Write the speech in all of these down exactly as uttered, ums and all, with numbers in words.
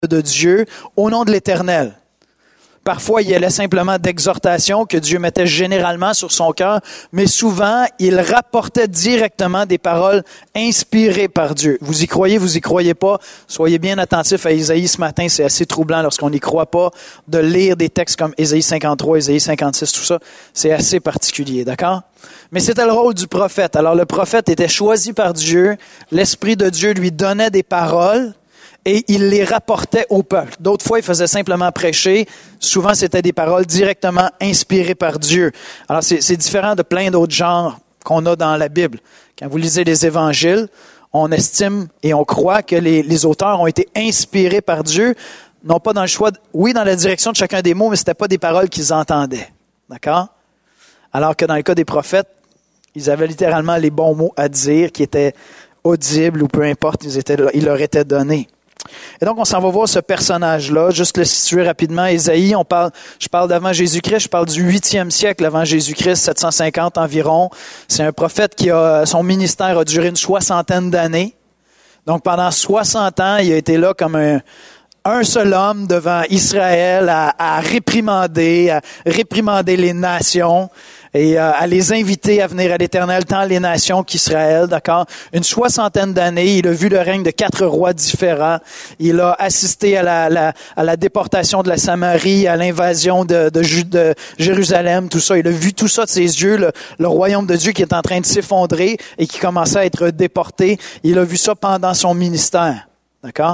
de Dieu au nom de l'Éternel. Parfois, il y allait simplement d'exhortation que Dieu mettait généralement sur son cœur, mais souvent, il rapportait directement des paroles inspirées par Dieu. Vous y croyez, vous y croyez pas? Soyez bien attentifs à Ésaïe ce matin, c'est assez troublant lorsqu'on n'y croit pas, de lire des textes comme Ésaïe cinquante-trois, Ésaïe cinquante-six, tout ça. C'est assez particulier, d'accord? Mais c'était le rôle du prophète. Alors, le prophète était choisi par Dieu, l'Esprit de Dieu lui donnait des paroles, et il les rapportait au peuple. D'autres fois, il faisait simplement prêcher. Souvent, c'était des paroles directement inspirées par Dieu. Alors, c'est, c'est différent de plein d'autres genres qu'on a dans la Bible. Quand vous lisez les évangiles, on estime et on croit que les, les auteurs ont été inspirés par Dieu, non pas dans le choix, de, oui, dans la direction de chacun des mots, mais c'était pas des paroles qu'ils entendaient. D'accord? Alors que dans le cas des prophètes, ils avaient littéralement les bons mots à dire qui étaient audibles ou peu importe, ils, étaient, ils leur étaient donnés. Et donc, on s'en va voir ce personnage-là, juste le situer rapidement. Ésaïe, on parle, je parle d'avant Jésus-Christ, je parle du huitième siècle avant Jésus-Christ, sept cent cinquante environ. C'est un prophète qui a, son ministère a duré une soixantaine d'années. Donc, pendant soixante ans, il a été là comme un, un seul homme devant Israël à, à réprimander, à réprimander les nations et euh, à les inviter à venir à l'Éternel, tant les nations qu'Israël, d'accord? Une soixantaine d'années, il a vu le règne de quatre rois différents. Il a assisté à la, la, à la déportation de la Samarie, à l'invasion de, de, de Jérusalem, tout ça. Il a vu tout ça de ses yeux, le, le royaume de Dieu qui est en train de s'effondrer et qui commençait à être déporté. Il a vu ça pendant son ministère, d'accord?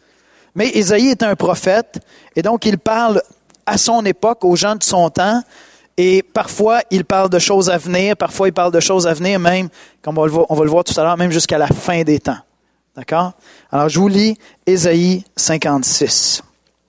Mais Ésaïe est un prophète, et donc il parle à son époque, aux gens de son temps, et parfois il parle de choses à venir, parfois il parle de choses à venir, même, comme on, le voit, on va le voir tout à l'heure, même jusqu'à la fin des temps. D'accord? Alors je vous lis Ésaïe cinquante-six.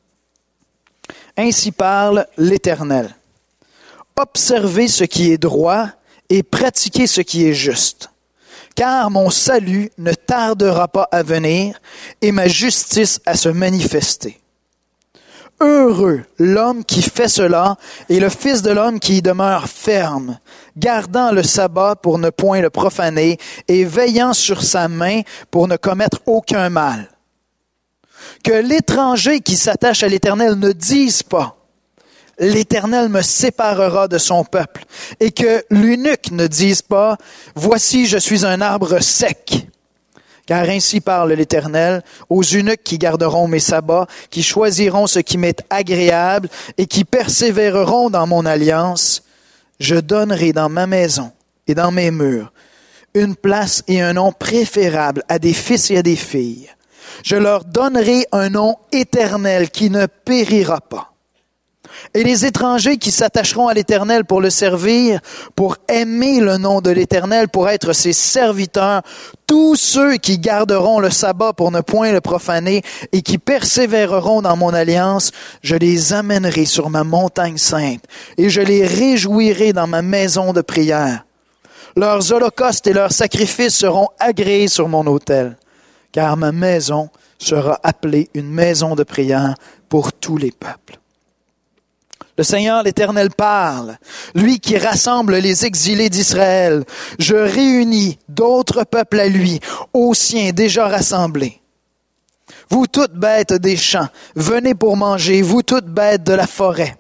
Ainsi parle l'Éternel. Observez ce qui est droit et pratiquez ce qui est juste. Car mon salut ne tardera pas à venir et ma justice à se manifester. Heureux l'homme qui fait cela et le Fils de l'homme qui y demeure ferme, gardant le sabbat pour ne point le profaner et veillant sur sa main pour ne commettre aucun mal. Que l'étranger qui s'attache à l'Éternel ne dise pas « L'Éternel me séparera de son peuple » et que l'eunuque ne dise pas « Voici, je suis un arbre sec ». Car ainsi parle l'Éternel, aux eunuques qui garderont mes sabbats, qui choisiront ce qui m'est agréable et qui persévéreront dans mon alliance, je donnerai dans ma maison et dans mes murs une place et un nom préférable à des fils et à des filles. Je leur donnerai un nom éternel qui ne périra pas. Et les étrangers qui s'attacheront à l'Éternel pour le servir, pour aimer le nom de l'Éternel, pour être ses serviteurs, tous ceux qui garderont le sabbat pour ne point le profaner et qui persévéreront dans mon alliance, je les amènerai sur ma montagne sainte et je les réjouirai dans ma maison de prière. Leurs holocaustes et leurs sacrifices seront agréés sur mon autel, car ma maison sera appelée une maison de prière pour tous les peuples. Le Seigneur, l'Éternel, parle, lui qui rassemble les exilés d'Israël. Je réunis d'autres peuples à lui, aux siens déjà rassemblés. Vous toutes bêtes des champs, venez pour manger, vous toutes bêtes de la forêt.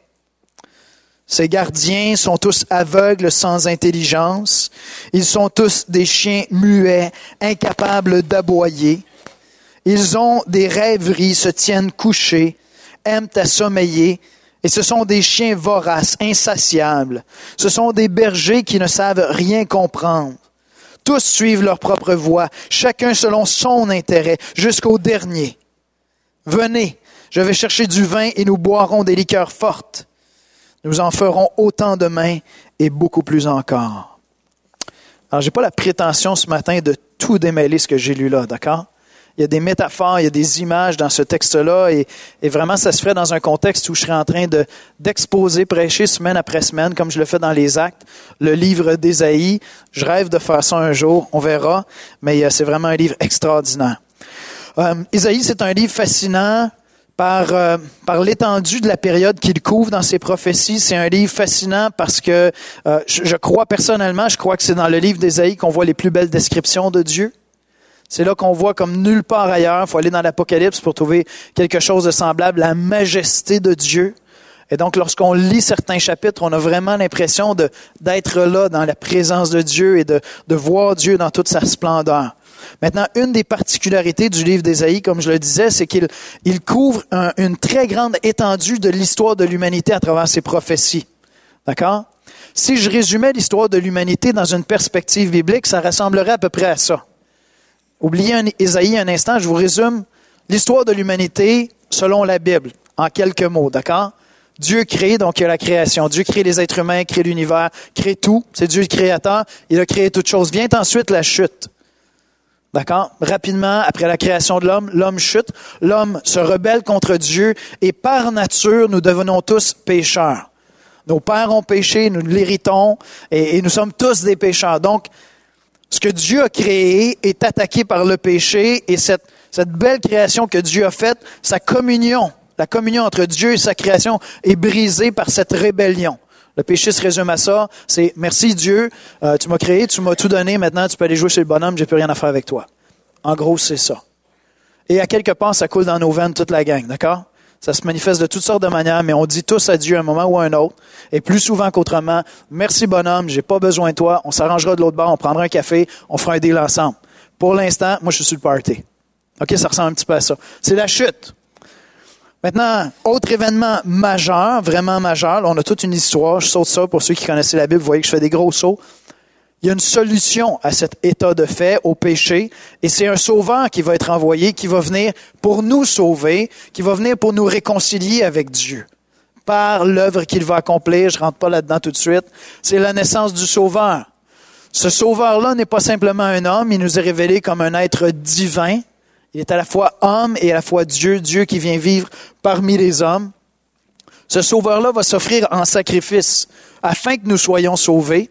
Ces gardiens sont tous aveugles sans intelligence. Ils sont tous des chiens muets, incapables d'aboyer. Ils ont des rêveries, se tiennent couchés, aiment à sommeiller. Et ce sont des chiens voraces, insatiables. Ce sont des bergers qui ne savent rien comprendre. Tous suivent leur propre voie, chacun selon son intérêt, jusqu'au dernier. Venez, je vais chercher du vin et nous boirons des liqueurs fortes. Nous en ferons autant demain et beaucoup plus encore. Alors, j'ai pas la prétention ce matin de tout démêler ce que j'ai lu là, d'accord? Il y a des métaphores, il y a des images dans ce texte-là et, et vraiment, ça se ferait dans un contexte où je serais en train de, d'exposer, prêcher semaine après semaine, comme je le fais dans les Actes, le livre d'Ésaïe. Je rêve de faire ça un jour, on verra, mais euh, c'est vraiment un livre extraordinaire. Euh, Ésaïe, c'est un livre fascinant par, euh, par l'étendue de la période qu'il couvre dans ses prophéties. C'est un livre fascinant parce que euh, je, je crois personnellement, je crois que c'est dans le livre d'Ésaïe qu'on voit les plus belles descriptions de Dieu. C'est là qu'on voit comme nulle part ailleurs. Il faut aller dans l'Apocalypse pour trouver quelque chose de semblable, la majesté de Dieu. Et donc, lorsqu'on lit certains chapitres, on a vraiment l'impression de, d'être là dans la présence de Dieu et de, de voir Dieu dans toute sa splendeur. Maintenant, une des particularités du livre d'Ésaïe, comme je le disais, c'est qu'il il couvre un, une très grande étendue de l'histoire de l'humanité à travers ses prophéties. D'accord? Si je résumais l'histoire de l'humanité dans une perspective biblique, ça ressemblerait à peu près à ça. Oubliez un, Ésaïe un instant, je vous résume l'histoire de l'humanité selon la Bible, en quelques mots, d'accord? Dieu crée, donc il y a la création. Dieu crée les êtres humains, crée l'univers, crée tout. C'est Dieu le créateur. Il a créé toutes choses. Vient ensuite la chute. D'accord? Rapidement, après la création de l'homme, l'homme chute. L'homme se rebelle contre Dieu et par nature, nous devenons tous pécheurs. Nos pères ont péché, nous l'héritons et, et nous sommes tous des pécheurs. Donc, ce que Dieu a créé est attaqué par le péché et cette, cette belle création que Dieu a faite, sa communion, la communion entre Dieu et sa création est brisée par cette rébellion. Le péché se résume à ça, c'est « Merci Dieu, euh, tu m'as créé, tu m'as tout donné, maintenant tu peux aller jouer chez le bonhomme, j'ai plus rien à faire avec toi. » En gros, c'est ça. Et à quelque part, ça coule dans nos veines toute la gang, d'accord? Ça se manifeste de toutes sortes de manières, mais on dit tous adieu à un moment ou à un autre, et plus souvent qu'autrement, « Merci bonhomme, j'ai pas besoin de toi, on s'arrangera de l'autre bord, on prendra un café, on fera un deal ensemble. » Pour l'instant, moi je suis sur le party. OK, ça ressemble un petit peu à ça. C'est la chute. Maintenant, autre événement majeur, vraiment majeur, là, on a toute une histoire, je saute ça pour ceux qui connaissaient la Bible, vous voyez que je fais des gros sauts. Il y a une solution à cet état de fait, au péché, et c'est un sauveur qui va être envoyé, qui va venir pour nous sauver, qui va venir pour nous réconcilier avec Dieu. Par l'œuvre qu'il va accomplir, je rentre pas là-dedans tout de suite, c'est la naissance du sauveur. Ce sauveur-là n'est pas simplement un homme, il nous est révélé comme un être divin. Il est à la fois homme et à la fois Dieu, Dieu qui vient vivre parmi les hommes. Ce sauveur-là va s'offrir en sacrifice afin que nous soyons sauvés.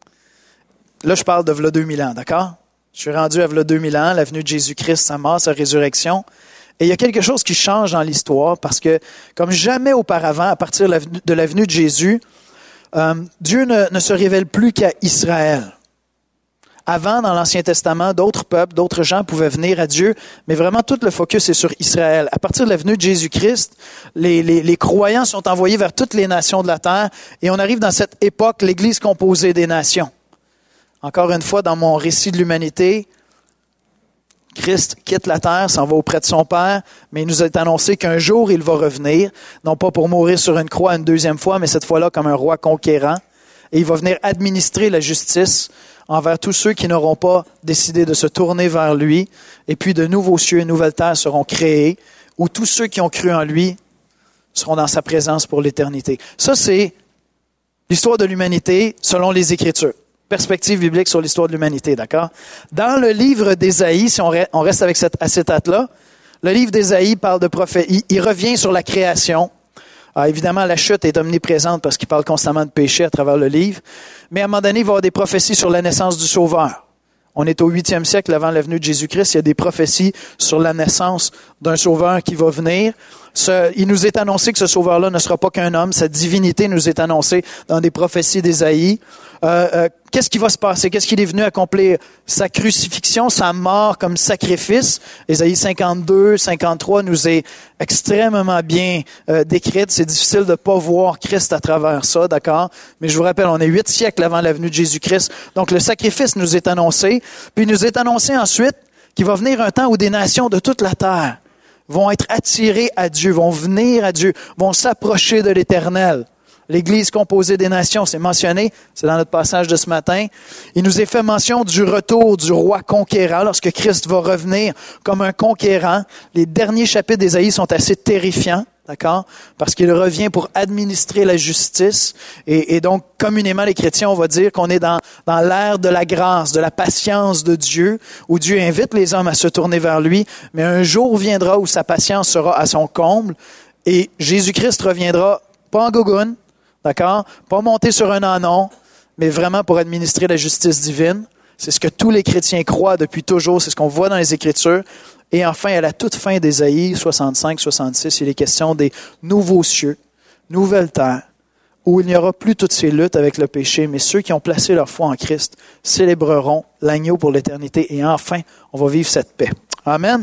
Là, je parle de v'là deux mille ans, d'accord? Je suis rendu à v'là deux mille ans, la venue de Jésus-Christ, sa mort, sa résurrection. Et il y a quelque chose qui change dans l'histoire parce que, comme jamais auparavant, à partir de la venue de Jésus, euh, Dieu ne, ne se révèle plus qu'à Israël. Avant, dans l'Ancien Testament, d'autres peuples, d'autres gens pouvaient venir à Dieu, mais vraiment tout le focus est sur Israël. À partir de la venue de Jésus-Christ, les, les, les croyants sont envoyés vers toutes les nations de la terre et on arrive dans cette époque, l'Église composée des nations. Encore une fois, dans mon récit de l'humanité, Christ quitte la terre, s'en va auprès de son Père, mais il nous est annoncé qu'un jour il va revenir, non pas pour mourir sur une croix une deuxième fois, mais cette fois-là comme un roi conquérant, et il va venir administrer la justice envers tous ceux qui n'auront pas décidé de se tourner vers lui. Et puis de nouveaux cieux et nouvelles terres seront créés, où tous ceux qui ont cru en lui seront dans sa présence pour l'éternité. Ça, c'est l'histoire de l'humanité selon les Écritures. Perspective biblique sur l'histoire de l'humanité, d'accord? Dans le livre d'Ésaïe, si on reste avec cette acétate-là, le livre d'Ésaïe parle de prophétie, il revient sur la création. Alors, évidemment, la chute est omniprésente parce qu'il parle constamment de péché à travers le livre. Mais à un moment donné, il va y avoir des prophéties sur la naissance du Sauveur. On est au huitième siècle avant la venue de Jésus-Christ. Il y a des prophéties sur la naissance d'un Sauveur qui va venir. Ce, il nous est annoncé que ce Sauveur-là ne sera pas qu'un homme. Sa divinité nous est annoncée dans des prophéties d'Ésaïe. Euh, euh, qu'est-ce qui va se passer? Qu'est-ce qu'il est venu accomplir? Sa crucifixion, sa mort comme sacrifice. Ésaïe cinquante-deux, cinquante-trois nous est extrêmement bien euh, décrite. C'est difficile de pas voir Christ à travers ça, d'accord? Mais je vous rappelle, on est huit siècles avant la venue de Jésus-Christ. Donc le sacrifice nous est annoncé. Puis il nous est annoncé ensuite qu'il va venir un temps où des nations de toute la terre vont être attirées à Dieu, vont venir à Dieu, vont s'approcher de l'Éternel. L'Église composée des nations, c'est mentionné, c'est dans notre passage de ce matin. Il nous est fait mention du retour du roi conquérant, lorsque Christ va revenir comme un conquérant. Les derniers chapitres d'Ésaïe sont assez terrifiants, d'accord? Parce qu'il revient pour administrer la justice. Et, et donc, communément, les chrétiens, on va dire qu'on est dans, dans l'ère de la grâce, de la patience de Dieu, où Dieu invite les hommes à se tourner vers lui. Mais un jour viendra où sa patience sera à son comble et Jésus-Christ reviendra, pas en gogoune, d'accord? Pas monter sur un anon, mais vraiment pour administrer la justice divine. C'est ce que tous les chrétiens croient depuis toujours, c'est ce qu'on voit dans les Écritures. Et enfin, à la toute fin d'Ésaïe soixante-cinq soixante-six, il est question des nouveaux cieux, nouvelles terres, où il n'y aura plus toutes ces luttes avec le péché, mais ceux qui ont placé leur foi en Christ célébreront l'agneau pour l'éternité et enfin, on va vivre cette paix. Amen.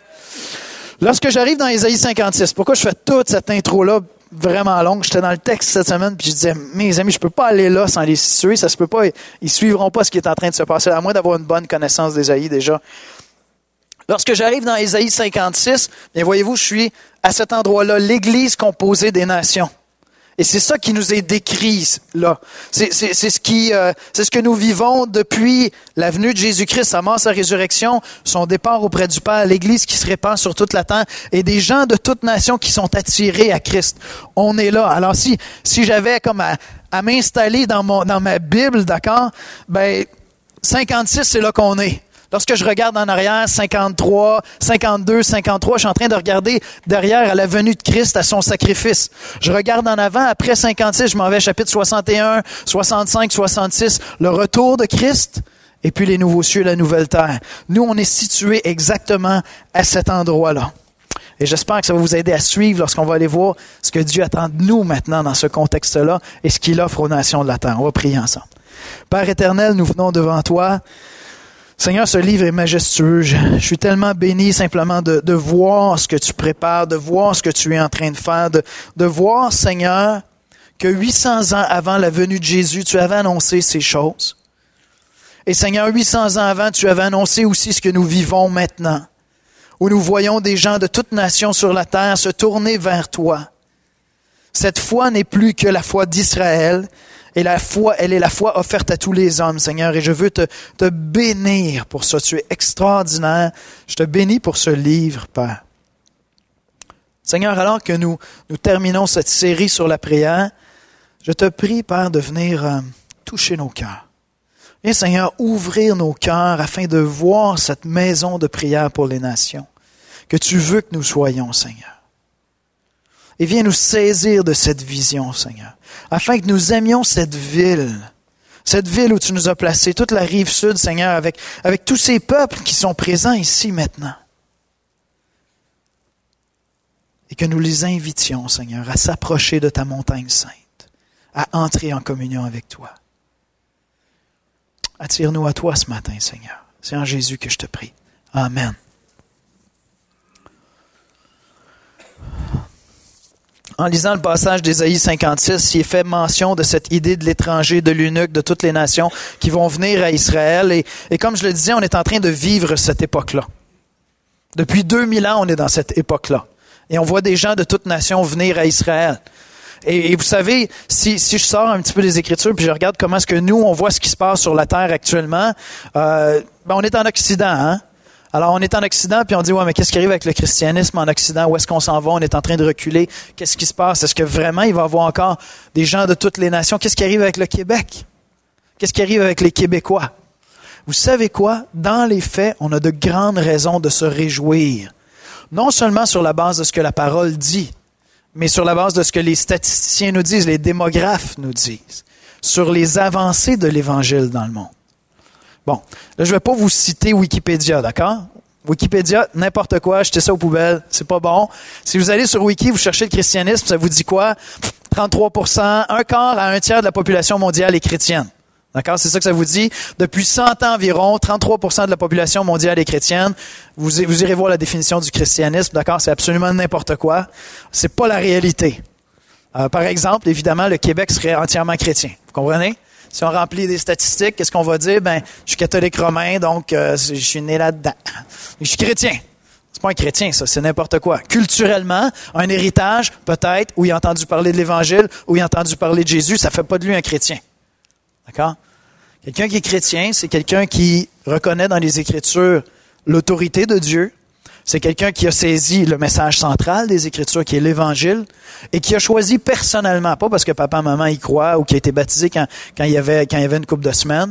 Lorsque j'arrive dans Ésaïe cinquante-six, pourquoi je fais toute cette intro-là vraiment longue? J'étais dans le texte cette semaine puis je disais, mes amis, je peux pas aller là sans les situer, ça se peut pas, ils suivront pas ce qui est en train de se passer, à moins d'avoir une bonne connaissance d'Ésaïe déjà. Lorsque j'arrive dans Ésaïe cinquante-six, bien voyez-vous, je suis à cet endroit-là, l'Église composée des nations. Et c'est ça qui nous est décrit là. C'est, c'est, c'est, ce qui, euh, c'est ce que nous vivons depuis la venue de Jésus-Christ, sa mort, sa résurrection, son départ auprès du Père, l'Église qui se répand sur toute la terre et des gens de toute nation qui sont attirés à Christ. On est là. Alors si si j'avais comme à, à m'installer dans mon dans ma Bible, d'accord, ben cinquante-six, c'est là qu'on est. Lorsque je regarde en arrière, cinquante-trois, cinquante-deux, cinquante-trois, je suis en train de regarder derrière à la venue de Christ, à son sacrifice. Je regarde en avant, après cinquante-six, je m'en vais chapitre soixante et un, soixante-cinq, soixante-six, le retour de Christ, et puis les nouveaux cieux et la nouvelle terre. Nous, on est situés exactement à cet endroit-là. Et j'espère que ça va vous aider à suivre lorsqu'on va aller voir ce que Dieu attend de nous maintenant dans ce contexte-là et ce qu'il offre aux nations de la terre. On va prier ensemble. Père éternel, nous venons devant toi. Seigneur, ce livre est majestueux. Je, je suis tellement béni simplement de, de voir ce que tu prépares, de voir ce que tu es en train de faire, de, de voir, Seigneur, que huit cents ans avant la venue de Jésus, tu avais annoncé ces choses. Et Seigneur, huit cents ans avant, tu avais annoncé aussi ce que nous vivons maintenant, où nous voyons des gens de toute nation sur la terre se tourner vers toi. Cette foi n'est plus que la foi d'Israël, et la foi, elle est la foi offerte à tous les hommes, Seigneur. Et je veux te, te bénir pour ça. Tu es extraordinaire. Je te bénis pour ce livre, Père. Seigneur, alors que nous, nous terminons cette série sur la prière, je te prie, Père, de venir euh, toucher nos cœurs. Viens, Seigneur, ouvrir nos cœurs afin de voir cette maison de prière pour les nations que tu veux que nous soyons, Seigneur. Et viens nous saisir de cette vision, Seigneur, afin que nous aimions cette ville, cette ville où tu nous as placés, toute la rive sud, Seigneur, avec, avec tous ces peuples qui sont présents ici maintenant. Et que nous les invitions, Seigneur, à s'approcher de ta montagne sainte, à entrer en communion avec toi. Attire-nous à toi ce matin, Seigneur. C'est en Jésus que je te prie. Amen. En lisant le passage d'Ésaïe cinquante-six, il est fait mention de cette idée de l'étranger, de l'eunuque, de toutes les nations qui vont venir à Israël. Et, et comme je le disais, on est en train de vivre cette époque-là. Depuis deux mille ans, on est dans cette époque-là. Et on voit des gens de toutes nations venir à Israël. Et, et vous savez, si, si je sors un petit peu des Écritures puis je regarde comment est-ce que nous, on voit ce qui se passe sur la terre actuellement, euh, ben on est en Occident, hein? Alors, on est en Occident, puis on dit, ouais, mais qu'est-ce qui arrive avec le christianisme en Occident? Où est-ce qu'on s'en va? On est en train de reculer. Qu'est-ce qui se passe? Est-ce que vraiment il va y avoir encore des gens de toutes les nations? Qu'est-ce qui arrive avec le Québec? Qu'est-ce qui arrive avec les Québécois? Vous savez quoi? Dans les faits, on a de grandes raisons de se réjouir. Non seulement sur la base de ce que la parole dit, mais sur la base de ce que les statisticiens nous disent, les démographes nous disent, sur les avancées de l'Évangile dans le monde. Bon, là, je ne vais pas vous citer Wikipédia, d'accord? Wikipédia, n'importe quoi, jetez ça aux poubelles, c'est pas bon. Si vous allez sur Wiki, vous cherchez le christianisme, ça vous dit quoi? trente-trois pour cent, un quart à un tiers de la population mondiale est chrétienne. D'accord? C'est ça que ça vous dit. Depuis cent ans environ, trente-trois pour cent de la population mondiale est chrétienne. Vous, vous irez voir la définition du christianisme, d'accord? C'est absolument n'importe quoi. C'est pas la réalité. Euh, par exemple, évidemment, le Québec serait entièrement chrétien. Vous comprenez? Si on remplit des statistiques, qu'est-ce qu'on va dire? Ben, je suis catholique romain, donc euh, je suis né là-dedans. Je suis chrétien. C'est pas un chrétien, ça, c'est n'importe quoi. Culturellement, un héritage, peut-être, où il a entendu parler de l'Évangile, où il a entendu parler de Jésus, ça fait pas de lui un chrétien. D'accord? Quelqu'un qui est chrétien, c'est quelqu'un qui reconnaît dans les Écritures l'autorité de Dieu. C'est quelqu'un qui a saisi le message central des Écritures, qui est l'Évangile, et qui a choisi personnellement, pas parce que papa, maman y croient, ou qui a été baptisé quand, quand, il y avait, quand il y avait une couple de semaines,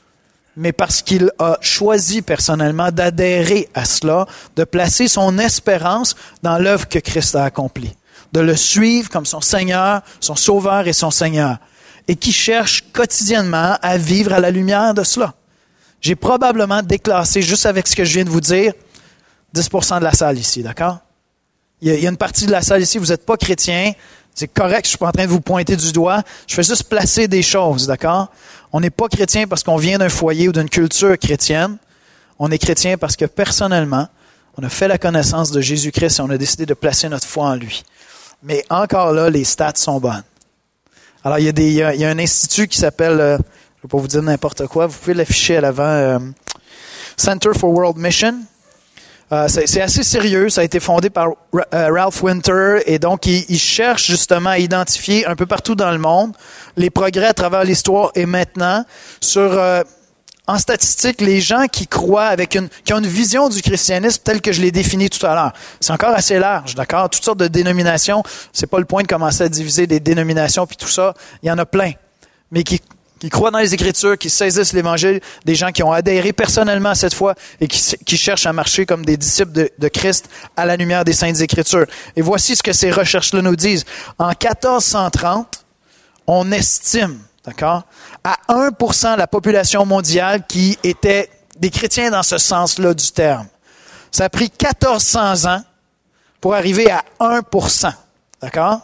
mais parce qu'il a choisi personnellement d'adhérer à cela, de placer son espérance dans l'œuvre que Christ a accomplie, de le suivre comme son Seigneur, son Sauveur et son Seigneur, et qui cherche quotidiennement à vivre à la lumière de cela. J'ai probablement déclassé, juste avec ce que je viens de vous dire, dix pour cent de la salle ici, d'accord? Il y a, il y a une partie de la salle ici, vous n'êtes pas chrétien. C'est correct, je suis pas en train de vous pointer du doigt. Je fais juste placer des choses, d'accord? On n'est pas chrétien parce qu'on vient d'un foyer ou d'une culture chrétienne. On est chrétien parce que personnellement, on a fait la connaissance de Jésus-Christ et on a décidé de placer notre foi en lui. Mais encore là, les stats sont bonnes. Alors, il y a, des, il y a, il y a un institut qui s'appelle, euh, je ne vais pas vous dire n'importe quoi, vous pouvez l'afficher à l'avant, euh, Center for World Mission. Euh, c'est, c'est assez sérieux, ça a été fondé par euh, Ralph Winter et donc il, il cherche justement à identifier un peu partout dans le monde les progrès à travers l'histoire et maintenant sur, euh, en statistique, les gens qui croient avec une, qui ont une vision du christianisme telle que je l'ai définie tout à l'heure. C'est encore assez large, d'accord? Toutes sortes de dénominations, c'est pas le point de commencer à diviser des dénominations puis tout ça, il y en a plein, mais qui qui croient dans les Écritures, qui saisissent l'Évangile, des gens qui ont adhéré personnellement à cette foi et qui, qui cherchent à marcher comme des disciples de, de Christ à la lumière des Saintes Écritures. Et voici ce que ces recherches-là nous disent. En quatorze cent trente, on estime, d'accord, à un pour cent la population mondiale qui était des chrétiens dans ce sens-là du terme. Ça a pris quatorze cents ans pour arriver à un pour cent, d'accord?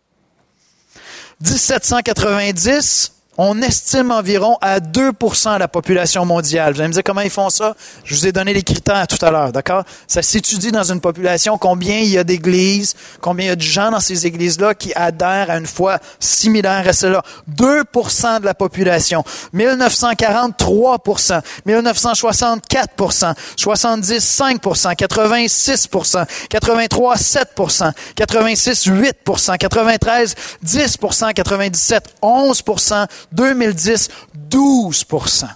dix-sept cent quatre-vingt-dix, on estime environ à deux pour cent la population mondiale. Vous allez me dire comment ils font ça? Je vous ai donné les critères tout à l'heure, d'accord? Ça s'étudie dans une population, combien il y a d'églises, combien il y a de gens dans ces églises-là qui adhèrent à une foi similaire à celle-là. deux pour cent de la population. dix-neuf cent quarante, trois pour cent. dix-neuf cent soixante, quatre pour cent. soixante-dix, cinq pour cent. quatre-vingt-six pour cent. quatre-vingt-trois, sept pour cent. quatre-vingt-six, huit pour cent. quatre-vingt-treize, dix pour cent. quatre-vingt-dix-sept, onze pour cent. deux mille dix, douze pour cent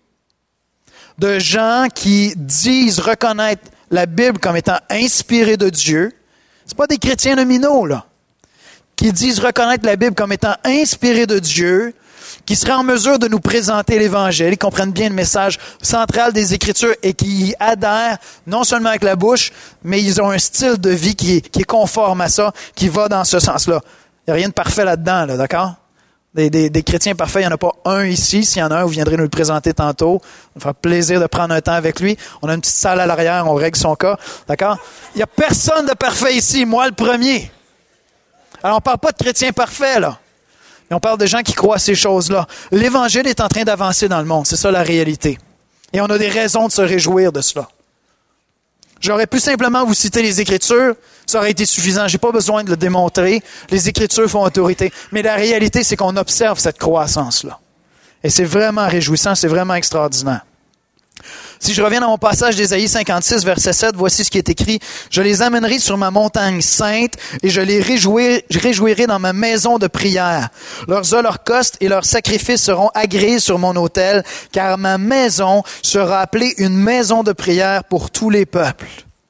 de gens qui disent reconnaître la Bible comme étant inspirée de Dieu. C'est pas des chrétiens nominaux, là. Qui disent reconnaître la Bible comme étant inspirée de Dieu, qui seraient en mesure de nous présenter l'Évangile, qui comprennent bien le message central des Écritures et qui y adhèrent non seulement avec la bouche, mais ils ont un style de vie qui est, qui est conforme à ça, qui va dans ce sens-là. Il n'y a rien de parfait là-dedans, là, d'accord? Des, des, des chrétiens parfaits, il n'y en a pas un ici. S'il y en a un, vous viendrez nous le présenter tantôt. Ça me fera plaisir de prendre un temps avec lui. On a une petite salle à l'arrière, on règle son cas. D'accord? Il n'y a personne de parfait ici, moi le premier. Alors, on ne parle pas de chrétiens parfaits, là. Mais on parle de gens qui croient à ces choses-là. L'Évangile est en train d'avancer dans le monde. C'est ça la réalité. Et on a des raisons de se réjouir de cela. J'aurais pu simplement vous citer les Écritures, ça aurait été suffisant. J'ai pas besoin de le démontrer. Les Écritures font autorité. Mais la réalité, c'est qu'on observe cette croissance-là. Et c'est vraiment réjouissant, c'est vraiment extraordinaire. Si je reviens dans mon passage d'Ésaïe cinquante-six, verset sept, voici ce qui est écrit. « Je les amènerai sur ma montagne sainte et je les réjouirai, je réjouirai dans ma maison de prière. Leurs holocaustes et leurs sacrifices seront agréés sur mon autel, car ma maison sera appelée une maison de prière pour tous les peuples. »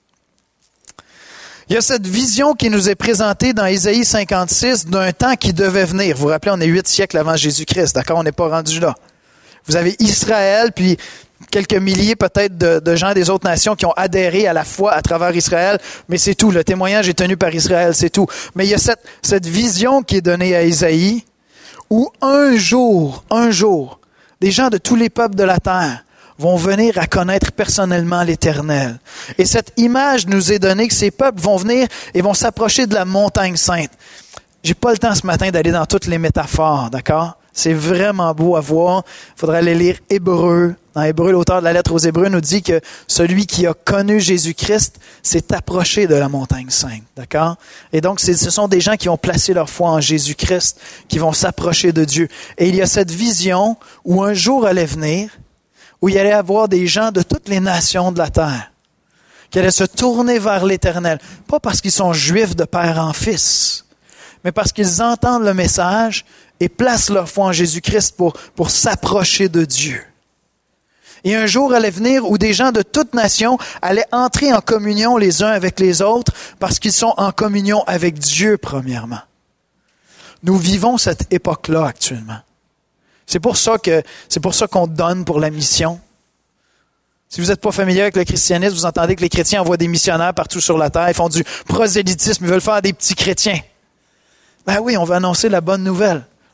Il y a cette vision qui nous est présentée dans Ésaïe cinquante-six d'un temps qui devait venir. Vous vous rappelez, on est huit siècles avant Jésus-Christ, d'accord? On n'est pas rendu là. Vous avez Israël, puis quelques milliers peut-être de, de gens des autres nations qui ont adhéré à la foi à travers Israël, mais c'est tout. Le témoignage est tenu par Israël, c'est tout. Mais il y a cette, cette vision qui est donnée à Ésaïe, où un jour, un jour, des gens de tous les peuples de la terre vont venir à connaître personnellement l'Éternel. Et cette image nous est donnée que ces peuples vont venir et vont s'approcher de la montagne sainte. J'ai pas le temps ce matin d'aller dans toutes les métaphores, d'accord? C'est vraiment beau à voir. Il faudrait aller lire Hébreu. Dans Hébreu, l'auteur de la lettre aux Hébreux nous dit que celui qui a connu Jésus-Christ s'est approché de la montagne sainte, d'accord? Et donc, c'est, ce sont des gens qui ont placé leur foi en Jésus-Christ, qui vont s'approcher de Dieu. Et il y a cette vision où un jour allait venir, où il allait y avoir des gens de toutes les nations de la terre, qui allaient se tourner vers l'Éternel. Pas parce qu'ils sont juifs de père en fils, mais parce qu'ils entendent le message et placent leur foi en Jésus-Christ pour, pour s'approcher de Dieu. Et un jour allait venir où des gens de toutes nations allaient entrer en communion les uns avec les autres parce qu'ils sont en communion avec Dieu, premièrement. Nous vivons cette époque-là actuellement. C'est pour ça que, c'est pour ça qu'on donne pour la mission. Si vous n'êtes pas familier avec le christianisme, vous entendez que les chrétiens envoient des missionnaires partout sur la terre, ils font du prosélytisme, ils veulent faire des petits chrétiens. Ben oui, on veut annoncer la bonne nouvelle.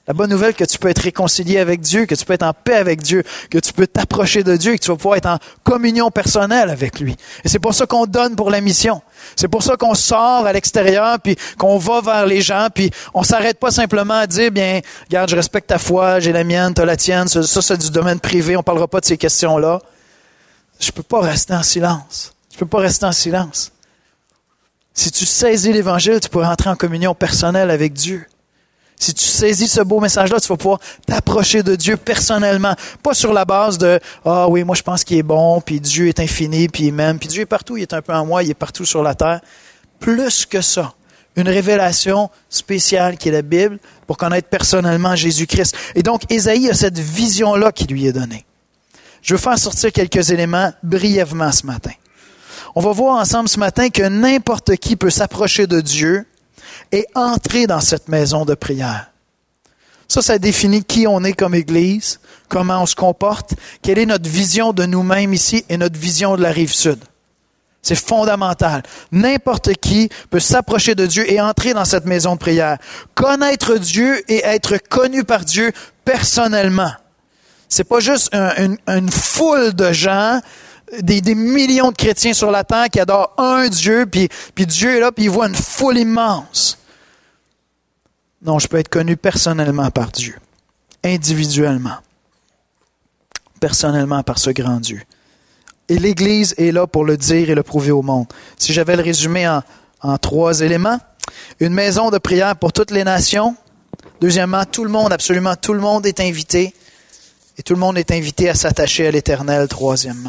La bonne nouvelle que tu peux être réconcilié avec Dieu, que tu peux être en paix avec Dieu, que tu peux t'approcher de Dieu et que tu vas pouvoir être en communion personnelle avec lui. Et c'est pour ça qu'on donne pour la mission. C'est pour ça qu'on sort à l'extérieur puis qu'on va vers les gens puis on s'arrête pas simplement à dire, bien, regarde, je respecte ta foi, j'ai la mienne, t'as la tienne, ça, ça c'est du domaine privé, on parlera pas de ces questions-là. Je peux pas rester en silence. Je peux pas rester en silence. Si tu saisis l'Évangile, tu pourras entrer en communion personnelle avec Dieu. Si tu saisis ce beau message-là, tu vas pouvoir t'approcher de Dieu personnellement. Pas sur la base de « Ah oui, moi je pense qu'il est bon, puis Dieu est infini, puis il m'aime, puis Dieu est partout, il est un peu en moi, il est partout sur la terre. » Plus que ça, une révélation spéciale qui est la Bible pour connaître personnellement Jésus-Christ. Et donc, Ésaïe a cette vision-là qui lui est donnée. Je veux faire sortir quelques éléments brièvement ce matin. On va voir ensemble ce matin que n'importe qui peut s'approcher de Dieu et entrer dans cette maison de prière. Ça, ça définit qui on est comme Église, comment on se comporte, quelle est notre vision de nous-mêmes ici et notre vision de la Rive-Sud. C'est fondamental. N'importe qui peut s'approcher de Dieu et entrer dans cette maison de prière. Connaître Dieu et être connu par Dieu personnellement. C'est pas juste un, une, une foule de gens, des, des millions de chrétiens sur la terre qui adorent un Dieu, puis, puis Dieu est là, puis il voit une foule immense. Non, je peux être connu personnellement par Dieu, individuellement, personnellement par ce grand Dieu. Et l'Église est là pour le dire et le prouver au monde. Si j'avais le résumé en, en trois éléments, une maison de prière pour toutes les nations. Deuxièmement, tout le monde, absolument tout le monde est invité. Et tout le monde est invité à s'attacher à l'Éternel, troisièmement.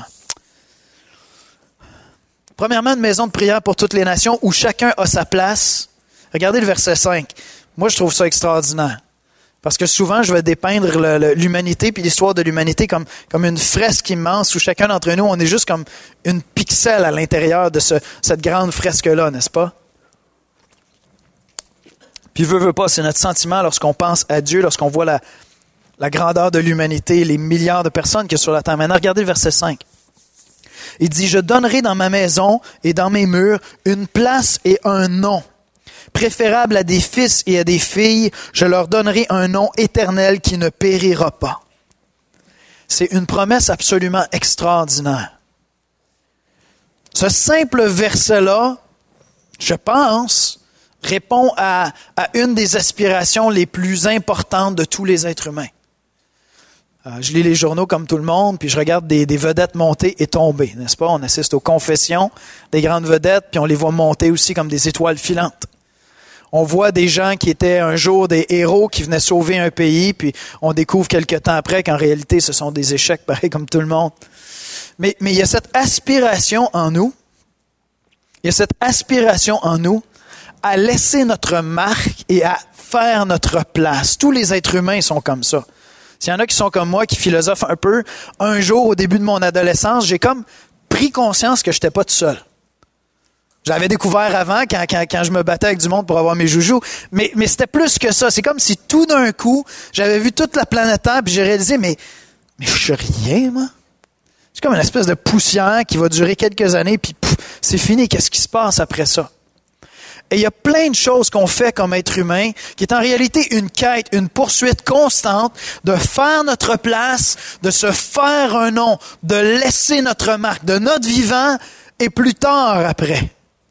Premièrement, une maison de prière pour toutes les nations où chacun a sa place. Regardez le verset cinq. Moi, je trouve ça extraordinaire. Parce que souvent, je vais dépeindre le, le, l'humanité puis l'histoire de l'humanité comme, comme une fresque immense où chacun d'entre nous, on est juste comme une pixel à l'intérieur de ce, cette grande fresque-là, n'est-ce pas? Puis, veut, veut pas, c'est notre sentiment lorsqu'on pense à Dieu, lorsqu'on voit la, la grandeur de l'humanité, les milliards de personnes qu'il y a sur la terre. Maintenant, regardez le verset cinq. Il dit, « Je donnerai dans ma maison et dans mes murs une place et un nom. Préférable à des fils et à des filles, je leur donnerai un nom éternel qui ne périra pas. » C'est une promesse absolument extraordinaire. Ce simple verset-là, je pense, répond à, à une des aspirations les plus importantes de tous les êtres humains. Euh, je lis les journaux comme tout le monde, puis je regarde des, des vedettes monter et tomber, n'est-ce pas? On assiste aux confessions des grandes vedettes, puis on les voit monter aussi comme des étoiles filantes. On voit des gens qui étaient un jour des héros qui venaient sauver un pays, puis on découvre quelque temps après qu'en réalité, ce sont des échecs, pareil comme tout le monde. Mais, mais il y a cette aspiration en nous, il y a cette aspiration en nous à laisser notre marque et à faire notre place. Tous les êtres humains sont comme ça. S'il y en a qui sont comme moi, qui philosophent un peu, un jour, au début de mon adolescence, j'ai comme pris conscience que je n'étais pas tout seul. Je l'avais découvert avant, quand, quand, quand je me battais avec du monde pour avoir mes joujoux, mais, mais c'était plus que ça. C'est comme si tout d'un coup, j'avais vu toute la planète Terre, puis j'ai réalisé, mais, mais je suis rien, moi. C'est comme une espèce de poussière qui va durer quelques années, puis pouf, c'est fini. Qu'est-ce qui se passe après ça? Et il y a plein de choses qu'on fait comme être humain, qui est en réalité une quête, une poursuite constante de faire notre place, de se faire un nom, de laisser notre marque, de notre vivant, et plus tard après.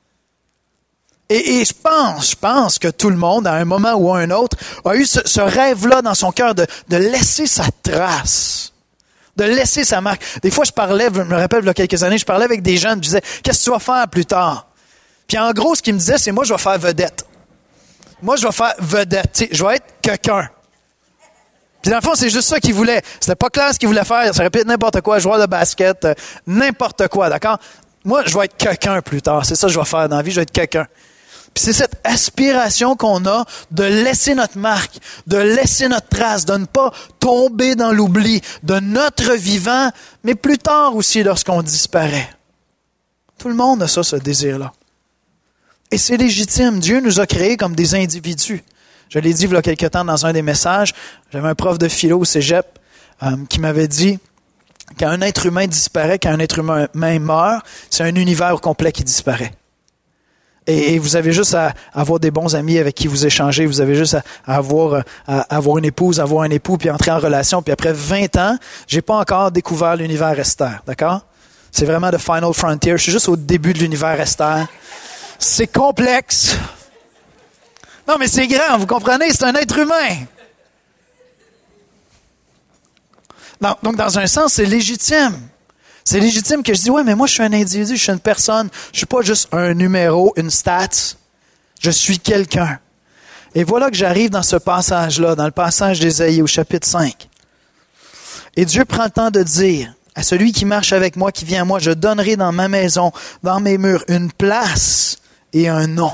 Et, et je pense, je pense que tout le monde, à un moment ou à un autre, a eu ce, ce rêve-là dans son cœur de, de laisser sa trace, de laisser sa marque. Des fois, je parlais, je me rappelle il y a quelques années, je parlais avec des gens, je me disais, qu'est-ce que tu vas faire plus tard? Puis en gros, ce qu'ils me disaient, c'est moi, je vais faire vedette. Moi, je vais faire vedette. Tu sais, je vais être quelqu'un. Puis dans le fond, c'est juste ça qu'ils voulaient. C'était pas clair ce qu'ils voulaient faire. Ça aurait pu être n'importe quoi, joueur de basket, euh, n'importe quoi, d'accord? Moi, je vais être quelqu'un plus tard. C'est ça que je vais faire dans la vie, je vais être quelqu'un. Puis c'est cette aspiration qu'on a de laisser notre marque, de laisser notre trace, de ne pas tomber dans l'oubli de notre vivant, mais plus tard aussi lorsqu'on disparaît. Tout le monde a ça, ce désir-là. Et c'est légitime. Dieu nous a créés comme des individus. Je l'ai dit il y a quelque temps dans un des messages. J'avais un prof de philo au cégep euh, qui m'avait dit, quand un être humain disparaît, quand un être humain meurt, c'est un univers au complet qui disparaît. Et vous avez juste à avoir des bons amis avec qui vous échangez. Vous avez juste à, à avoir à avoir une épouse, avoir un époux, puis entrer en relation. Puis après vingt ans, j'ai pas encore découvert l'univers Esther. D'accord? C'est vraiment the final frontier. Je suis juste au début de l'univers Esther. C'est complexe. Non, mais c'est grand, vous comprenez? C'est un être humain. Non, donc, dans un sens, c'est légitime. C'est légitime que je dis, ouais, mais moi, je suis un individu, je suis une personne. Je suis pas juste un numéro, une stats. Je suis quelqu'un. Et voilà que j'arrive dans ce passage-là, dans le passage d'Ésaïe au chapitre cinq. Et Dieu prend le temps de dire, à celui qui marche avec moi, qui vient à moi, je donnerai dans ma maison, dans mes murs, une place et un nom.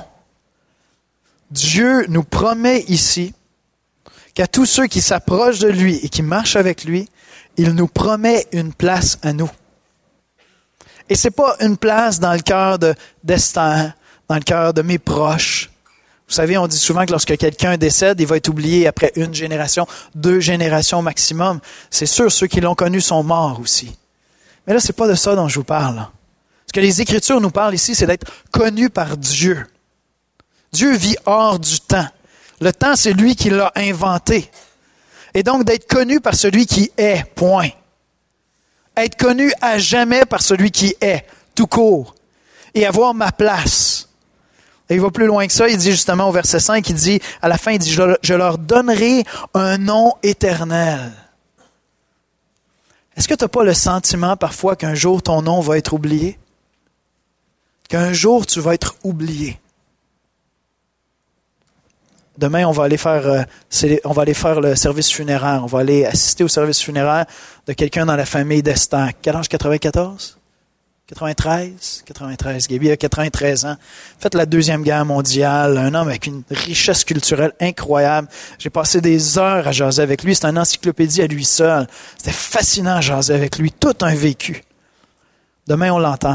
Dieu nous promet ici qu'à tous ceux qui s'approchent de lui et qui marchent avec lui, il nous promet une place à nous. Et c'est pas une place dans le cœur de, d'Esther, dans le cœur de mes proches. Vous savez, on dit souvent que lorsque quelqu'un décède, il va être oublié après une génération, deux générations maximum. C'est sûr, ceux qui l'ont connu sont morts aussi. Mais là, c'est pas de ça dont je vous parle. Ce que les Écritures nous parlent ici, c'est d'être connu par Dieu. Dieu vit hors du temps. Le temps, c'est lui qui l'a inventé. Et donc, d'être connu par celui qui est, point. Être connu à jamais par celui qui est, tout court. Et avoir ma place. Et il va plus loin que ça, il dit justement au verset cinq, il dit, à la fin, il dit, je, je leur donnerai un nom éternel. Est-ce que tu n'as pas le sentiment parfois qu'un jour ton nom va être oublié? Qu'un jour tu vas être oublié? Demain, on va aller faire, euh, on va aller faire le service funéraire. On va aller assister au service funéraire de quelqu'un dans la famille d'Esther. Quel âge? quatre-vingt-quatorze? quatre-vingt-treize? quatre-vingt-treize. Gaby a quatre-vingt-treize ans. Fait la Deuxième Guerre mondiale. Un homme avec une richesse culturelle incroyable. J'ai passé des heures à jaser avec lui. C'est une encyclopédie à lui seul. C'était fascinant à jaser avec lui. Tout un vécu. Demain, on l'entend.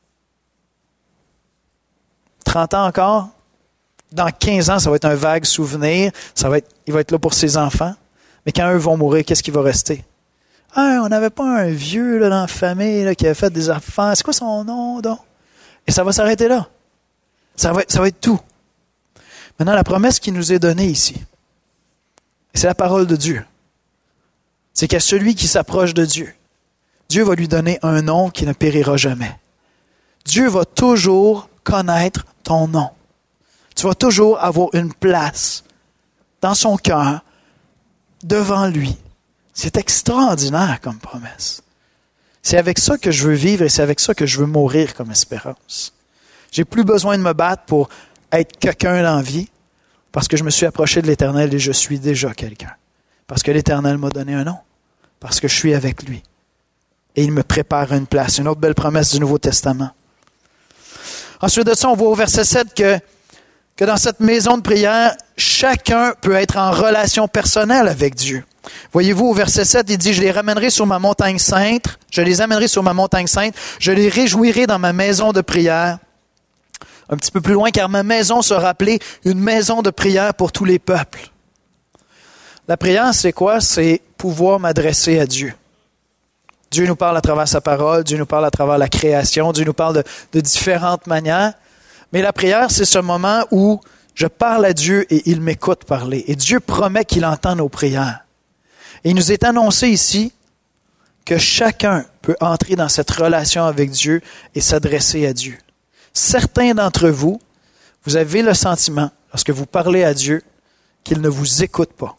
trente ans encore? Dans quinze ans, ça va être un vague souvenir. Ça va être, il va être là pour ses enfants. Mais quand eux vont mourir, qu'est-ce qui va rester? Ah, on n'avait pas un vieux là, dans la famille là, qui avait fait des affaires. C'est quoi son nom, donc? Et ça va s'arrêter là. Ça va, ça va être tout. Maintenant, la promesse qui nous est donnée ici, et c'est la parole de Dieu, c'est qu'à celui qui s'approche de Dieu, Dieu va lui donner un nom qui ne périra jamais. Dieu va toujours connaître ton nom. Tu vas toujours avoir une place dans son cœur, devant lui. C'est extraordinaire comme promesse. C'est avec ça que je veux vivre et c'est avec ça que je veux mourir comme espérance. J'ai plus besoin de me battre pour être quelqu'un dans la vie parce que je me suis approché de l'Éternel et je suis déjà quelqu'un. Parce que l'Éternel m'a donné un nom. Parce que je suis avec lui. Et il me prépare une place. Une autre belle promesse du Nouveau Testament. Ensuite de ça, on voit au verset sept que que dans cette maison de prière, chacun peut être en relation personnelle avec Dieu. Voyez-vous, au verset sept, il dit, « Je les ramènerai sur ma montagne sainte, je les amènerai sur ma montagne sainte, je les réjouirai dans ma maison de prière. » Un petit peu plus loin, « Car ma maison sera appelée une maison de prière pour tous les peuples. » La prière, c'est quoi? C'est pouvoir m'adresser à Dieu. Dieu nous parle à travers sa parole, Dieu nous parle à travers la création, Dieu nous parle de, de différentes manières. Mais la prière, c'est ce moment où je parle à Dieu et il m'écoute parler. Et Dieu promet qu'il entend nos prières. Et il nous est annoncé ici que chacun peut entrer dans cette relation avec Dieu et s'adresser à Dieu. Certains d'entre vous, vous avez le sentiment, lorsque vous parlez à Dieu, qu'il ne vous écoute pas.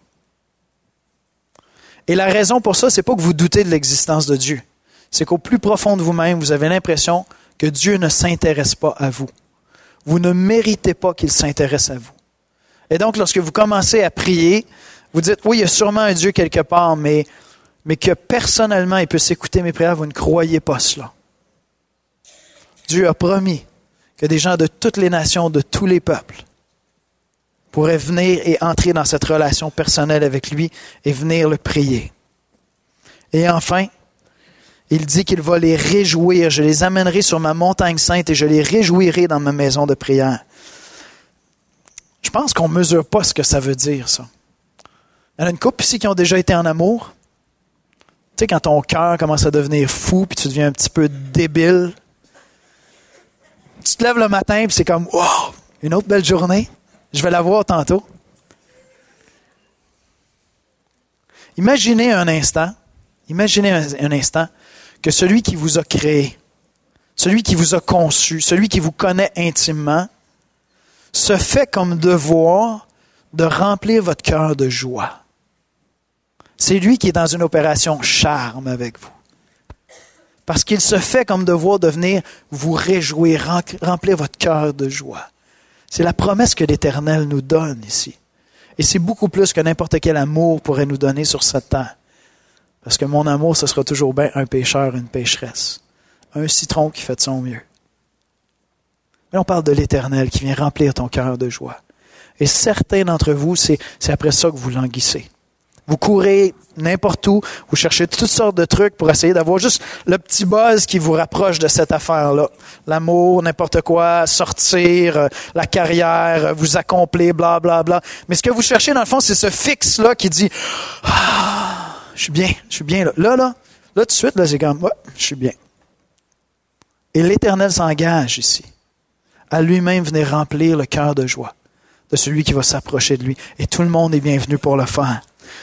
Et la raison pour ça, c'est pas que vous doutez de l'existence de Dieu. C'est qu'au plus profond de vous-même, vous avez l'impression que Dieu ne s'intéresse pas à vous. Vous ne méritez pas qu'il s'intéresse à vous. Et donc, lorsque vous commencez à prier, vous dites, oui, il y a sûrement un Dieu quelque part, mais, mais que personnellement, il peut s'écouter mes prières, vous ne croyez pas cela. Dieu a promis que des gens de toutes les nations, de tous les peuples, pourraient venir et entrer dans cette relation personnelle avec lui et venir le prier. Et enfin, il dit qu'il va les réjouir. Je les amènerai sur ma montagne sainte et je les réjouirai dans ma maison de prière. Je pense qu'on ne mesure pas ce que ça veut dire, ça. Il y en a une couple ici qui ont déjà été en amour. Tu sais, quand ton cœur commence à devenir fou puis tu deviens un petit peu débile. Tu te lèves le matin et c'est comme, wow, une autre belle journée. Je vais la voir tantôt. Imaginez un instant, imaginez un, un instant que celui qui vous a créé, celui qui vous a conçu, celui qui vous connaît intimement, se fait comme devoir de remplir votre cœur de joie. C'est lui qui est dans une opération charme avec vous. Parce qu'il se fait comme devoir de venir vous réjouir, remplir votre cœur de joie. C'est la promesse que l'Éternel nous donne ici. Et c'est beaucoup plus que n'importe quel amour pourrait nous donner sur cette terre. Parce que mon amour, ce sera toujours bien un pécheur, une pécheresse. Un citron qui fait de son mieux. Mais on parle de l'Éternel qui vient remplir ton cœur de joie. Et certains d'entre vous, c'est, c'est après ça que vous languissez. Vous courez n'importe où, vous cherchez toutes sortes de trucs pour essayer d'avoir juste le petit buzz qui vous rapproche de cette affaire-là. L'amour, n'importe quoi, sortir, euh, la carrière, euh, vous accomplir, bla bla bla. Mais ce que vous cherchez dans le fond, c'est ce fixe-là qui dit « Ah, je suis bien, je suis bien là. » Là, là, là, tout de suite, là, c'est comme « Ouais, je suis bien. » Et l'Éternel s'engage ici à lui-même venir remplir le cœur de joie de celui qui va s'approcher de lui. Et tout le monde est bienvenu pour le faire.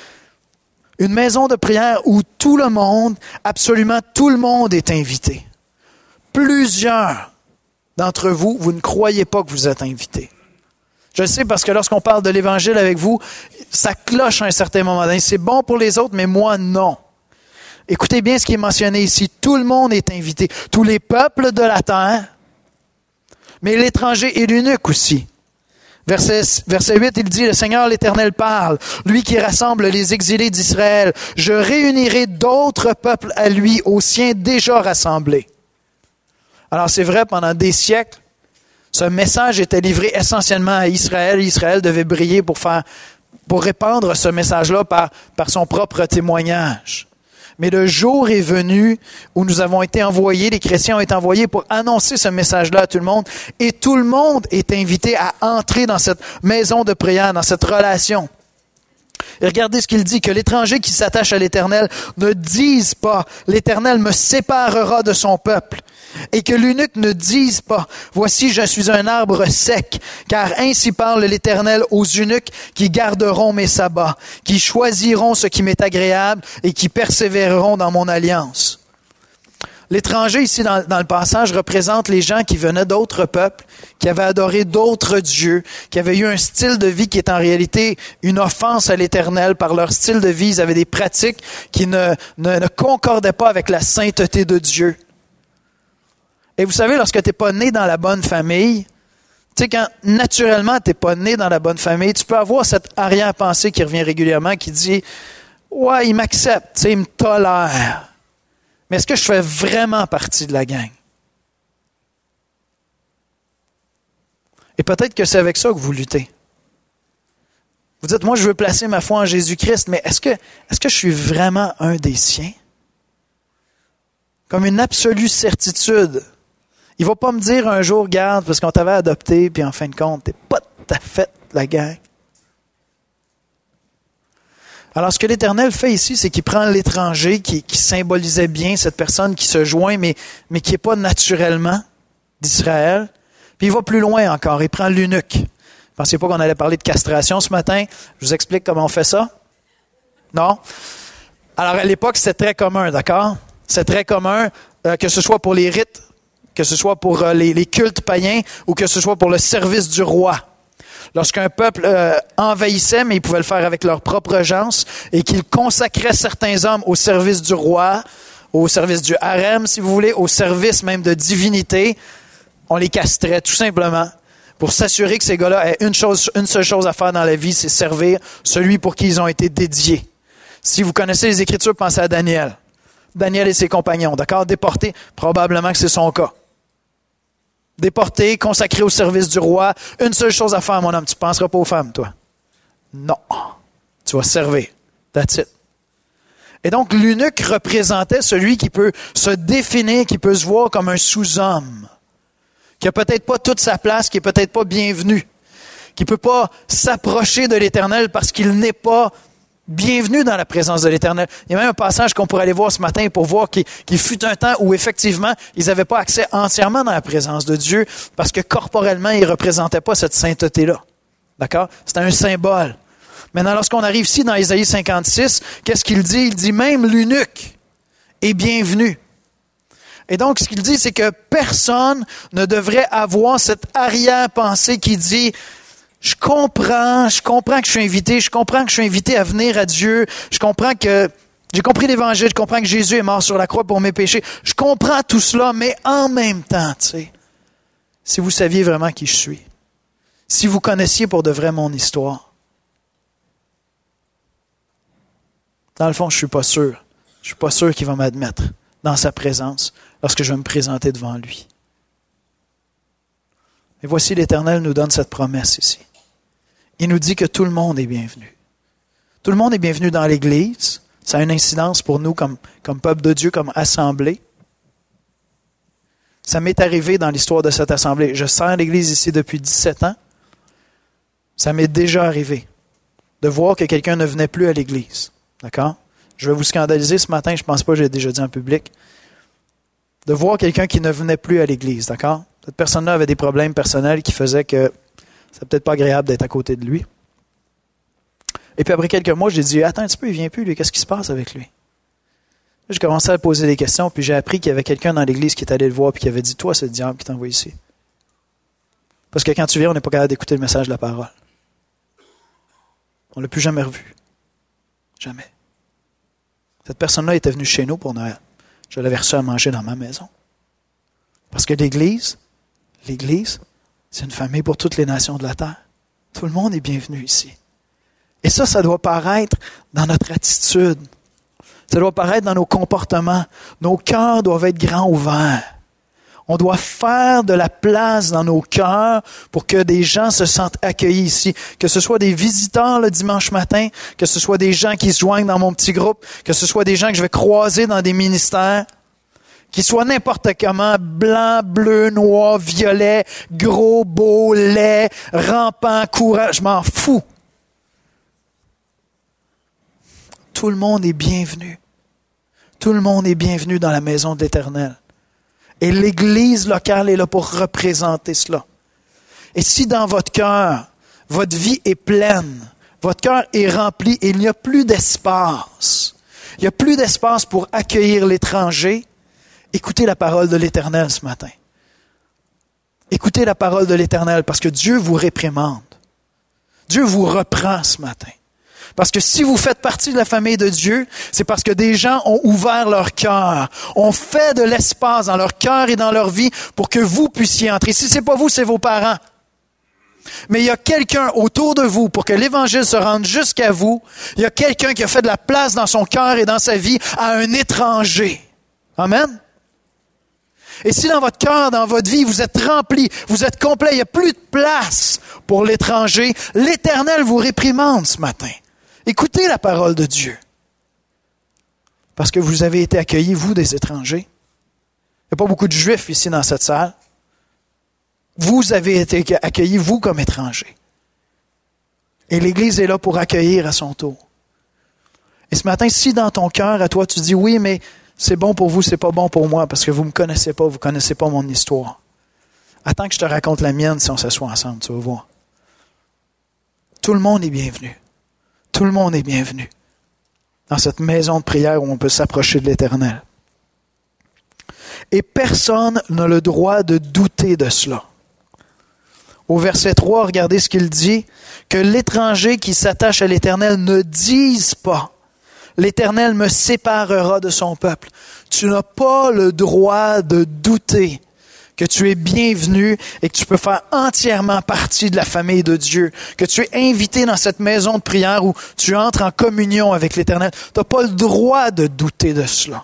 Une maison de prière où tout le monde, absolument tout le monde est invité. Plusieurs d'entre vous, vous ne croyez pas que vous êtes invités. Je le sais parce que lorsqu'on parle de l'Évangile avec vous, ça cloche à un certain moment donné. C'est bon pour les autres, mais moi, non. Écoutez bien ce qui est mentionné ici. Tout le monde est invité. Tous les peuples de la terre, mais l'étranger et l'eunuque aussi. Verset, verset huit, il dit, « Le Seigneur l'Éternel parle, lui qui rassemble les exilés d'Israël. Je réunirai d'autres peuples à lui, aux siens déjà rassemblés. » Alors c'est vrai, pendant des siècles, ce message était livré essentiellement à Israël. Israël devait briller pour faire, pour répandre ce message-là par, par son propre témoignage. Mais le jour est venu où nous avons été envoyés, les chrétiens ont été envoyés pour annoncer ce message-là à tout le monde. Et tout le monde est invité à entrer dans cette maison de prière, dans cette relation. Et regardez ce qu'il dit, que l'étranger qui s'attache à l'Éternel ne dise pas « L'Éternel me séparera de son peuple ». Et que l'eunuque ne dise pas « Voici, je suis un arbre sec », car ainsi parle l'Éternel aux eunuques qui garderont mes sabbats, qui choisiront ce qui m'est agréable et qui persévéreront dans mon alliance. L'étranger ici dans, dans le passage représente les gens qui venaient d'autres peuples, qui avaient adoré d'autres dieux, qui avaient eu un style de vie qui est en réalité une offense à l'Éternel par leur style de vie. Ils avaient des pratiques qui ne, ne, ne concordaient pas avec la sainteté de Dieu. Et vous savez, lorsque tu n'es pas né dans la bonne famille, tu sais, quand naturellement tu n'es pas né dans la bonne famille, tu peux avoir cette arrière-pensée qui revient régulièrement, qui dit « Ouais, il m'accepte, tu sais, il me tolère. Mais est-ce que je fais vraiment partie de la gang? » Et peut-être que c'est avec ça que vous luttez. Vous dites « Moi, je veux placer ma foi en Jésus-Christ, mais est-ce que, est-ce que je suis vraiment un des siens? » Comme une absolue certitude. Il ne va pas me dire un jour, regarde, parce qu'on t'avait adopté, puis en fin de compte, tu n'es pas tout à fait la gang. Alors, ce que l'Éternel fait ici, c'est qu'il prend l'étranger qui, qui symbolisait bien cette personne qui se joint, mais, mais qui n'est pas naturellement d'Israël. Puis il va plus loin encore, il prend l'eunuque. Pensez pas qu'on allait parler de castration ce matin? Je vous explique comment on fait ça? Non? Alors, à l'époque, c'était très commun, d'accord? C'est très commun, euh, que ce soit pour les rites, que ce soit pour euh, les, les cultes païens ou que ce soit pour le service du roi. Lorsqu'un peuple euh, envahissait, mais ils pouvaient le faire avec leur propre gens, et qu'ils consacraient certains hommes au service du roi, au service du harem, si vous voulez, au service même de divinité, on les castrait tout simplement pour s'assurer que ces gars-là aient une chose, une seule chose à faire dans la vie, c'est servir celui pour qui ils ont été dédiés. Si vous connaissez les Écritures, pensez à Daniel. Daniel et ses compagnons, d'accord? Déportés, probablement que c'est son cas. Déporté, consacré au service du roi. Une seule chose à faire, mon homme, tu ne penseras pas aux femmes, toi. Non. Tu vas servir. That's it. Et donc, l'eunuque représentait celui qui peut se définir, qui peut se voir comme un sous-homme, qui n'a peut-être pas toute sa place, qui n'est peut-être pas bienvenu, qui ne peut pas s'approcher de l'Éternel parce qu'il n'est pas Bienvenue dans la présence de l'Éternel. Il y a même un passage qu'on pourrait aller voir ce matin pour voir qu'il, qu'il fut un temps où effectivement, ils n'avaient pas accès entièrement dans la présence de Dieu parce que corporellement, ils ne représentaient pas cette sainteté-là. D'accord? C'était un symbole. Maintenant, lorsqu'on arrive ici dans Ésaïe cinquante-six, qu'est-ce qu'il dit? Il dit même l'eunuque est bienvenu. Et donc, ce qu'il dit, c'est que personne ne devrait avoir cette arrière-pensée qui dit « Je comprends, je comprends que je suis invité, je comprends que je suis invité à venir à Dieu, je comprends que j'ai compris l'Évangile, je comprends que Jésus est mort sur la croix pour mes péchés, je comprends tout cela, mais en même temps, tu sais, si vous saviez vraiment qui je suis, si vous connaissiez pour de vrai mon histoire, dans le fond, je suis pas sûr, je suis pas sûr qu'il va m'admettre dans sa présence lorsque je vais me présenter devant lui. » Et voici l'Éternel nous donne cette promesse ici. Il nous dit que tout le monde est bienvenu. Tout le monde est bienvenu dans l'Église. Ça a une incidence pour nous comme, comme peuple de Dieu, comme assemblée. Ça m'est arrivé dans l'histoire de cette assemblée. Je sers l'Église ici depuis dix-sept ans. Ça m'est déjà arrivé de voir que quelqu'un ne venait plus à l'Église. D'accord? Je vais vous scandaliser ce matin, je ne pense pas que j'ai déjà dit en public. De voir quelqu'un qui ne venait plus à l'Église. D'accord? Cette personne-là avait des problèmes personnels qui faisaient que c'était peut-être pas agréable d'être à côté de lui. Et puis après quelques mois, j'ai dit, attends un petit peu, il vient plus, lui, qu'est-ce qui se passe avec lui? J'ai commencé à poser des questions, puis j'ai appris qu'il y avait quelqu'un dans l'église qui est allé le voir, puis qui avait dit, toi, c'est le diable qui t'envoie ici. Parce que quand tu viens, on n'est pas capable d'écouter le message de la parole. On ne l'a plus jamais revu. Jamais. Cette personne-là était venue chez nous pour Noël. Je l'avais reçu à manger dans ma maison. Parce que l'église, l'église, c'est une famille pour toutes les nations de la terre. Tout le monde est bienvenu ici. Et ça, ça doit paraître dans notre attitude. Ça doit paraître dans nos comportements. Nos cœurs doivent être grands ouverts. On doit faire de la place dans nos cœurs pour que des gens se sentent accueillis ici. Que ce soit des visiteurs le dimanche matin, que ce soit des gens qui se joignent dans mon petit groupe, que ce soit des gens que je vais croiser dans des ministères, qu'ils soient n'importe comment, blanc, bleu, noir, violet, gros, beau, laid, rampant, courant, je m'en fous. Tout le monde est bienvenu. Tout le monde est bienvenu dans la maison de l'Éternel. Et l'Église locale est là pour représenter cela. Et si dans votre cœur, votre vie est pleine, votre cœur est rempli et il n'y a plus d'espace, il n'y a plus d'espace pour accueillir l'étranger, écoutez la parole de l'Éternel ce matin. Écoutez la parole de l'Éternel parce que Dieu vous réprimande. Dieu vous reprend ce matin. Parce que si vous faites partie de la famille de Dieu, c'est parce que des gens ont ouvert leur cœur, ont fait de l'espace dans leur cœur et dans leur vie pour que vous puissiez entrer. Si c'est pas vous, c'est vos parents. Mais il y a quelqu'un autour de vous pour que l'Évangile se rende jusqu'à vous. Il y a quelqu'un qui a fait de la place dans son cœur et dans sa vie à un étranger. Amen. Et si dans votre cœur, dans votre vie, vous êtes rempli, vous êtes complet, il n'y a plus de place pour l'étranger, l'Éternel vous réprimande ce matin. Écoutez la parole de Dieu. Parce que vous avez été accueillis, vous, des étrangers. Il n'y a pas beaucoup de Juifs ici dans cette salle. Vous avez été accueillis, vous, comme étrangers. Et l'Église est là pour accueillir à son tour. Et ce matin, si dans ton cœur, à toi, tu dis, oui, mais c'est bon pour vous, c'est pas bon pour moi, parce que vous ne me connaissez pas, vous ne connaissez pas mon histoire. Attends que je te raconte la mienne si on s'assoit ensemble, tu vas voir. Tout le monde est bienvenu. Tout le monde est bienvenu dans cette maison de prière où on peut s'approcher de l'Éternel. Et personne n'a le droit de douter de cela. Au verset trois, regardez ce qu'il dit, que l'étranger qui s'attache à l'Éternel ne dise pas « L'Éternel me séparera de son peuple ». Tu n'as pas le droit de douter que tu es bienvenu et que tu peux faire entièrement partie de la famille de Dieu, que tu es invité dans cette maison de prière où tu entres en communion avec l'Éternel. Tu n'as pas le droit de douter de cela.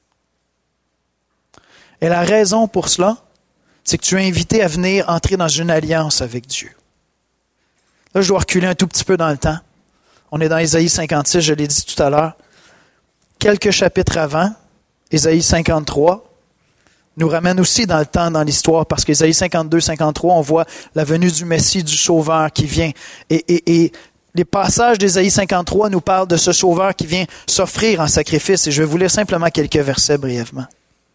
Et la raison pour cela, c'est que tu es invité à venir entrer dans une alliance avec Dieu. Là, je dois reculer un tout petit peu dans le temps. On est dans Ésaïe cinquante-six, je l'ai dit tout à l'heure. Quelques chapitres avant, Ésaïe cinquante-trois, nous ramène aussi dans le temps, dans l'histoire, parce qu'Ésaïe cinquante-deux, cinquante-trois, on voit la venue du Messie, du Sauveur qui vient. Et, et, et les passages d'Ésaïe cinquante-trois nous parlent de ce sauveur qui vient s'offrir en sacrifice. Et je vais vous lire simplement quelques versets brièvement.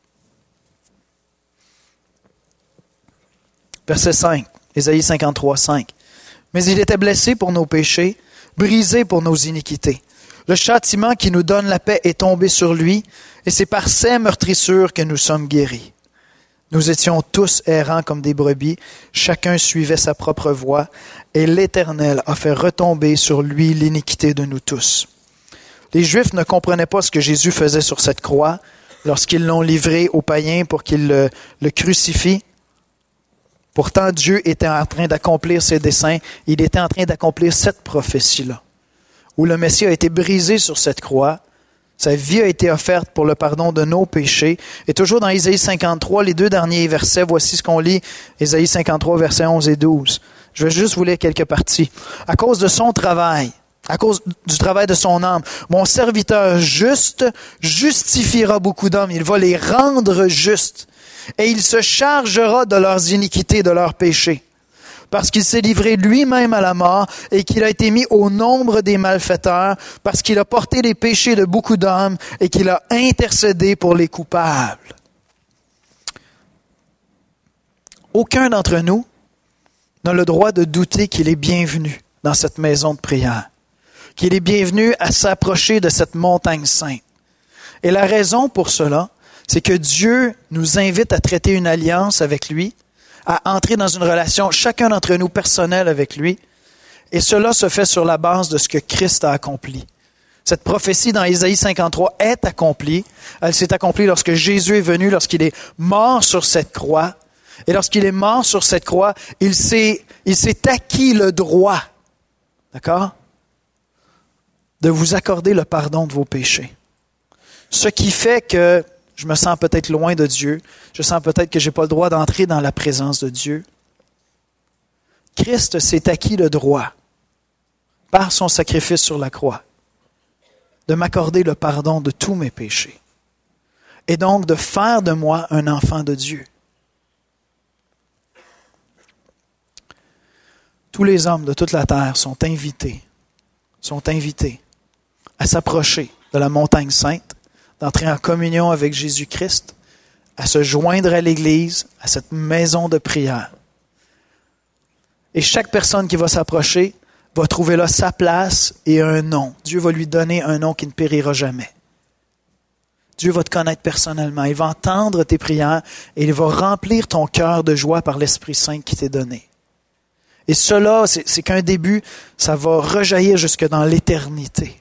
Verset cinq, Ésaïe cinquante-trois, cinq. « Mais il était blessé pour nos péchés, brisé pour nos iniquités. Le châtiment qui nous donne la paix est tombé sur lui, et c'est par ses meurtrissures que nous sommes guéris. Nous étions tous errants comme des brebis, chacun suivait sa propre voie, et l'Éternel a fait retomber sur lui l'iniquité de nous tous. » Les Juifs ne comprenaient pas ce que Jésus faisait sur cette croix lorsqu'ils l'ont livré aux païens pour qu'ils le, le crucifient. Pourtant, Dieu était en train d'accomplir ses desseins. Il était en train d'accomplir cette prophétie-là, où le Messie a été brisé sur cette croix. Sa vie a été offerte pour le pardon de nos péchés. Et toujours dans Ésaïe cinquante-trois, les deux derniers versets, voici ce qu'on lit. Ésaïe cinquante-trois, versets onze et douze. Je vais juste vous lire quelques parties. « À cause de son travail, à cause du travail de son âme, mon serviteur juste justifiera beaucoup d'hommes. Il va les rendre justes. Et il se chargera de leurs iniquités, de leurs péchés. Parce qu'il s'est livré lui-même à la mort et qu'il a été mis au nombre des malfaiteurs, parce qu'il a porté les péchés de beaucoup d'hommes et qu'il a intercédé pour les coupables. » Aucun d'entre nous n'a le droit de douter qu'il est bienvenu dans cette maison de prière, qu'il est bienvenu à s'approcher de cette montagne sainte. Et la raison pour cela, c'est que Dieu nous invite à traiter une alliance avec lui, à entrer dans une relation, chacun d'entre nous, personnelle avec lui. Et cela se fait sur la base de ce que Christ a accompli. Cette prophétie dans Ésaïe cinquante-trois est accomplie. Elle s'est accomplie lorsque Jésus est venu, lorsqu'il est mort sur cette croix. Et lorsqu'il est mort sur cette croix, il s'est, il s'est acquis le droit, d'accord, de vous accorder le pardon de vos péchés. Ce qui fait que je me sens peut-être loin de Dieu. Je sens peut-être que je n'ai pas le droit d'entrer dans la présence de Dieu. Christ s'est acquis le droit, par son sacrifice sur la croix, de m'accorder le pardon de tous mes péchés. Et donc de faire de moi un enfant de Dieu. Tous les hommes de toute la terre sont invités, sont invités à s'approcher de la montagne sainte, d'entrer en communion avec Jésus-Christ, à se joindre à l'Église, à cette maison de prière. Et chaque personne qui va s'approcher va trouver là sa place et un nom. Dieu va lui donner un nom qui ne périra jamais. Dieu va te connaître personnellement. Il va entendre tes prières et il va remplir ton cœur de joie par l'Esprit Saint qui t'est donné. Et cela, c'est, c'est qu'un début, ça va rejaillir jusque dans l'éternité.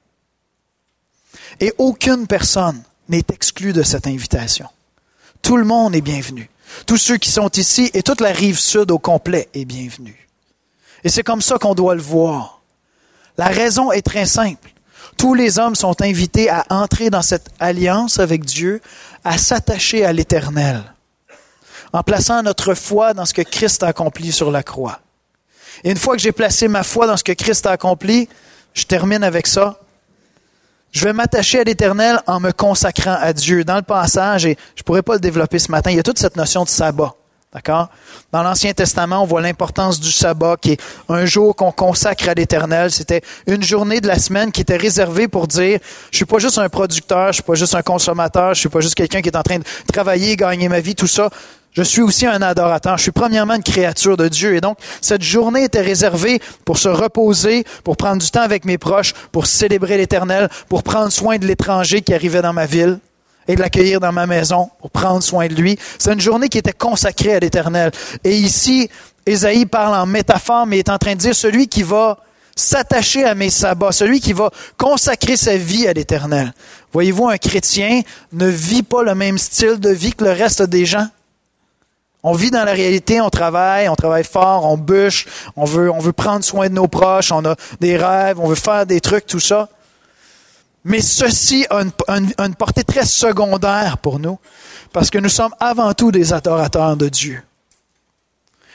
Et aucune personne n'est exclue de cette invitation. Tout le monde est bienvenu. Tous ceux qui sont ici et toute la rive sud au complet est bienvenue. Et c'est comme ça qu'on doit le voir. La raison est très simple. Tous les hommes sont invités à entrer dans cette alliance avec Dieu, à s'attacher à l'Éternel, en plaçant notre foi dans ce que Christ a accompli sur la croix. Et une fois que j'ai placé ma foi dans ce que Christ a accompli, je termine avec ça. Je vais m'attacher à l'Éternel en me consacrant à Dieu. Dans le passage, et je ne pourrais pas le développer ce matin, il y a toute cette notion de sabbat. D'accord? Dans l'Ancien Testament, on voit l'importance du sabbat, qui est un jour qu'on consacre à l'Éternel. C'était une journée de la semaine qui était réservée pour dire, je suis pas juste un producteur, je suis pas juste un consommateur, je suis pas juste quelqu'un qui est en train de travailler, gagner ma vie, tout ça. Je suis aussi un adorateur. Je suis premièrement une créature de Dieu. Et donc, cette journée était réservée pour se reposer, pour prendre du temps avec mes proches, pour célébrer l'Éternel, pour prendre soin de l'étranger qui arrivait dans ma ville et de l'accueillir dans ma maison, pour prendre soin de lui. C'est une journée qui était consacrée à l'Éternel. Et ici, Ésaïe parle en métaphore, mais il est en train de dire celui qui va s'attacher à mes sabbats, celui qui va consacrer sa vie à l'Éternel. Voyez-vous, un chrétien ne vit pas le même style de vie que le reste des gens. On vit dans la réalité, on travaille, on travaille fort, on bûche, on veut, on veut prendre soin de nos proches, on a des rêves, on veut faire des trucs, tout ça. Mais ceci a une, une, une portée très secondaire pour nous, parce que nous sommes avant tout des adorateurs de Dieu.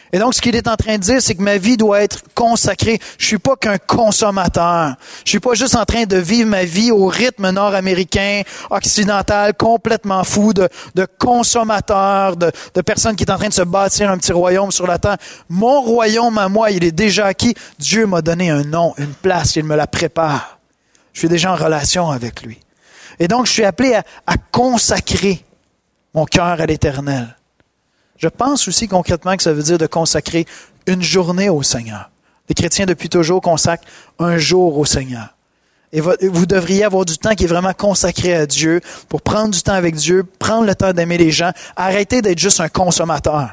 Et donc, ce qu'il est en train de dire, c'est que ma vie doit être consacrée. Je suis pas qu'un consommateur. Je suis pas juste en train de vivre ma vie au rythme nord-américain, occidental, complètement fou, de, de consommateur, de, de personne qui est en train de se bâtir un petit royaume sur la terre. Mon royaume à moi, il est déjà acquis. Dieu m'a donné un nom, une place, il me la prépare. Je suis déjà en relation avec lui. Et donc, je suis appelé à, à consacrer mon cœur à l'Éternel. Je pense aussi concrètement que ça veut dire de consacrer une journée au Seigneur. Les chrétiens, depuis toujours, consacrent un jour au Seigneur. Et vous devriez avoir du temps qui est vraiment consacré à Dieu, pour prendre du temps avec Dieu, prendre le temps d'aimer les gens, arrêter d'être juste un consommateur.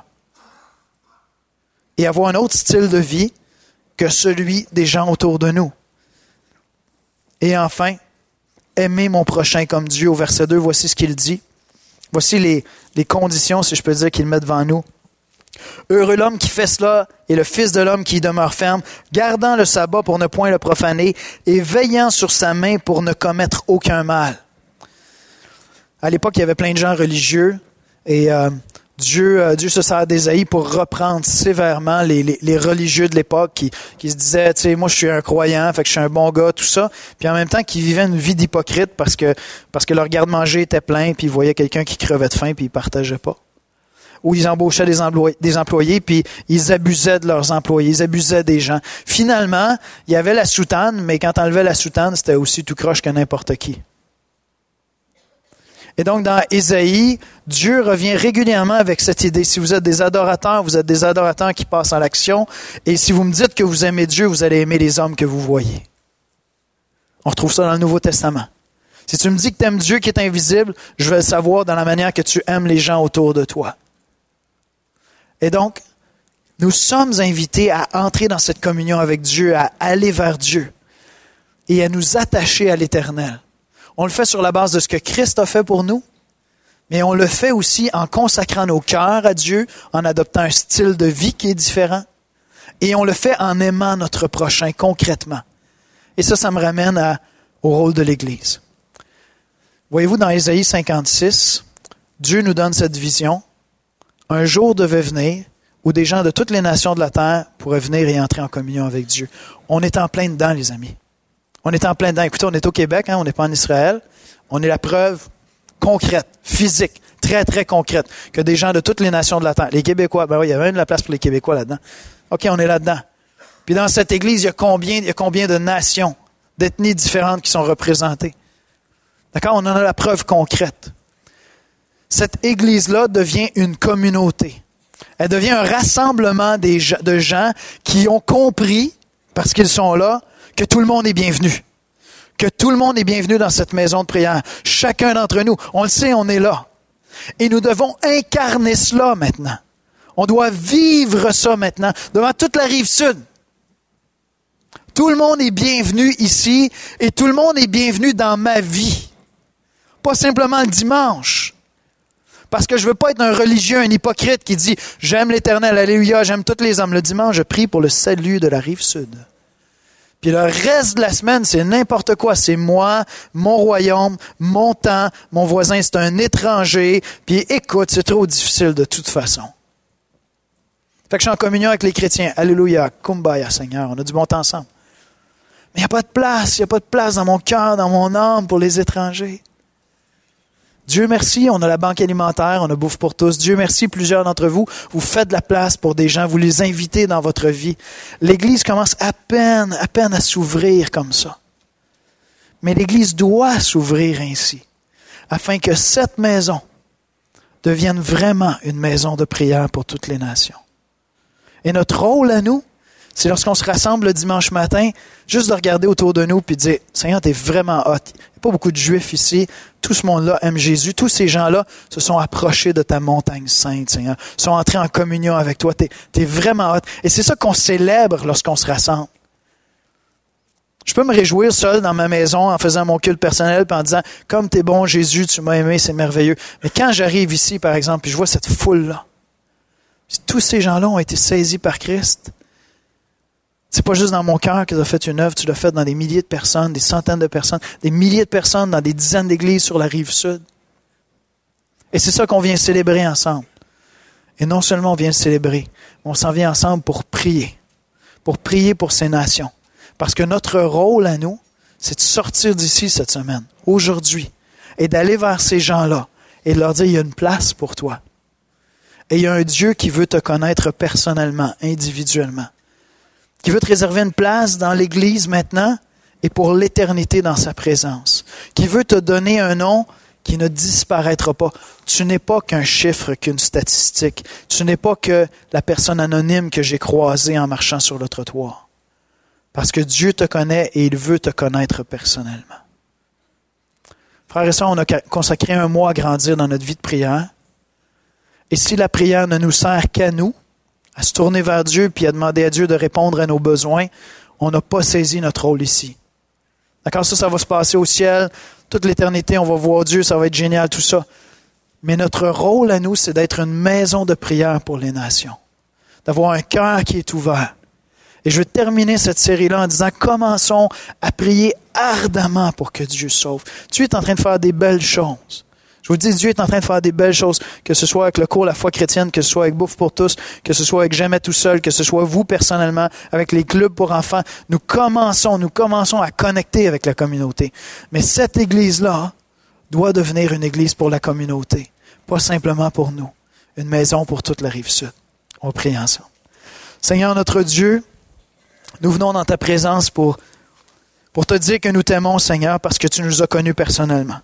Et avoir un autre style de vie que celui des gens autour de nous. Et enfin, aimer mon prochain comme Dieu. Au verset deux, voici ce qu'il dit. Voici les, les conditions, si je peux dire, qu'il met devant nous. Heureux l'homme qui fait cela et le Fils de l'homme qui y demeure ferme, gardant le sabbat pour ne point le profaner et veillant sur sa main pour ne commettre aucun mal. À l'époque, il y avait plein de gens religieux et euh, Dieu, euh, Dieu se sert d'Ésaïe pour reprendre sévèrement les, les, les religieux de l'époque qui, qui se disaient, tu sais, moi je suis un croyant, fait que je suis un bon gars, tout ça. Puis en même temps, qui vivaient une vie d'hypocrite parce que parce que leur garde-manger était plein, puis ils voyaient quelqu'un qui crevait de faim, puis ils partageaient pas. Ou ils embauchaient des employés, des employés, puis ils abusaient de leurs employés, ils abusaient des gens. Finalement, il y avait la soutane, mais quand on enlevait la soutane, c'était aussi tout croche que n'importe qui. Et donc, dans Ésaïe, Dieu revient régulièrement avec cette idée. Si vous êtes des adorateurs, vous êtes des adorateurs qui passent à l'action. Et si vous me dites que vous aimez Dieu, vous allez aimer les hommes que vous voyez. On retrouve ça dans le Nouveau Testament. Si tu me dis que tu aimes Dieu qui est invisible, je vais le savoir dans la manière que tu aimes les gens autour de toi. Et donc, nous sommes invités à entrer dans cette communion avec Dieu, à aller vers Dieu et à nous attacher à l'Éternel. On le fait sur la base de ce que Christ a fait pour nous, mais on le fait aussi en consacrant nos cœurs à Dieu, en adoptant un style de vie qui est différent, et on le fait en aimant notre prochain concrètement. Et ça, ça me ramène à, au rôle de l'Église. Voyez-vous, dans Ésaïe cinquante-six, Dieu nous donne cette vision. Un jour devait venir où des gens de toutes les nations de la terre pourraient venir et entrer en communion avec Dieu. On est en plein dedans, les amis. On est en plein dedans. Écoutez, on est au Québec, hein, on n'est pas en Israël. On est la preuve concrète, physique, très, très concrète, que des gens de toutes les nations de la terre, les Québécois, ben oui, il y avait même de la place pour les Québécois là-dedans. OK, on est là-dedans. Puis dans cette Église, il y a combien, il y a combien de nations, d'ethnies différentes qui sont représentées? D'accord? On en a la preuve concrète. Cette Église-là devient une communauté. Elle devient un rassemblement des, de gens qui ont compris, parce qu'ils sont là, que tout le monde est bienvenu. Que tout le monde est bienvenu dans cette maison de prière. Chacun d'entre nous, on le sait, on est là. Et nous devons incarner cela maintenant. On doit vivre ça maintenant, devant toute la rive sud. Tout le monde est bienvenu ici et tout le monde est bienvenu dans ma vie. Pas simplement le dimanche. Parce que je veux pas être un religieux, un hypocrite qui dit « J'aime l'Éternel, alléluia, j'aime tous les hommes. » Le dimanche, je prie pour le salut de la rive sud. Puis le reste de la semaine, c'est n'importe quoi. C'est moi, mon royaume, mon temps, mon voisin, c'est un étranger. Puis écoute, c'est trop difficile de toute façon. Fait que je suis en communion avec les chrétiens. Alléluia, kumbaya, Seigneur, on a du bon temps ensemble. Mais il n'y a pas de place, il n'y a pas de place dans mon cœur, dans mon âme pour les étrangers. Dieu merci, on a la banque alimentaire, on a bouffe pour tous. Dieu merci, plusieurs d'entre vous, vous faites de la place pour des gens, vous les invitez dans votre vie. L'Église commence à peine, à peine à s'ouvrir comme ça. Mais l'Église doit s'ouvrir ainsi, afin que cette maison devienne vraiment une maison de prière pour toutes les nations. Et notre rôle à nous, c'est lorsqu'on se rassemble le dimanche matin, juste de regarder autour de nous puis de dire « Seigneur, t'es vraiment hot. » Il n'y a pas beaucoup de Juifs ici. Tout ce monde-là aime Jésus. Tous ces gens-là se sont approchés de ta montagne sainte, Seigneur. Sont entrés en communion avec toi. T'es, t'es vraiment hot. Et c'est ça qu'on célèbre lorsqu'on se rassemble. Je peux me réjouir seul dans ma maison en faisant mon culte personnel puis en disant « Comme t'es bon, Jésus, tu m'as aimé, c'est merveilleux. » Mais quand j'arrive ici, par exemple, puis je vois cette foule-là, tous ces gens-là ont été saisis par Christ. C'est pas juste dans mon cœur que tu as fait une œuvre, tu l'as fait dans des milliers de personnes, des centaines de personnes, des milliers de personnes dans des dizaines d'églises sur la rive sud. Et c'est ça qu'on vient célébrer ensemble. Et non seulement on vient le célébrer, mais on s'en vient ensemble pour prier. Pour prier pour ces nations. Parce que notre rôle à nous, c'est de sortir d'ici cette semaine, aujourd'hui, et d'aller vers ces gens-là et de leur dire, il y a une place pour toi. Et il y a un Dieu qui veut te connaître personnellement, individuellement, qui veut te réserver une place dans l'Église maintenant et pour l'éternité dans sa présence, qui veut te donner un nom qui ne disparaîtra pas. Tu n'es pas qu'un chiffre, qu'une statistique. Tu n'es pas que la personne anonyme que j'ai croisée en marchant sur le trottoir. Parce que Dieu te connaît et il veut te connaître personnellement. Frères et sœurs, on a consacré un mois à grandir dans notre vie de prière. Et si la prière ne nous sert qu'à nous, à se tourner vers Dieu puis à demander à Dieu de répondre à nos besoins, on n'a pas saisi notre rôle ici. D'accord, ça, ça va se passer au ciel. Toute l'éternité, on va voir Dieu, ça va être génial, tout ça. Mais notre rôle à nous, c'est d'être une maison de prière pour les nations. D'avoir un cœur qui est ouvert. Et je veux terminer cette série-là en disant, commençons à prier ardemment pour que Dieu sauve. Dieu est en train de faire des belles choses. Je vous dis, Dieu est en train de faire des belles choses, que ce soit avec le cours La foi chrétienne, que ce soit avec Bouffe pour tous, que ce soit avec Jamais tout seul, que ce soit vous personnellement, avec les clubs pour enfants. Nous commençons, nous commençons à connecter avec la communauté. Mais cette Église-là doit devenir une Église pour la communauté, pas simplement pour nous. Une maison pour toute la Rive-Sud. On va prier ensemble. Seigneur notre Dieu, nous venons dans ta présence pour, pour te dire que nous t'aimons, Seigneur, parce que tu nous as connus personnellement.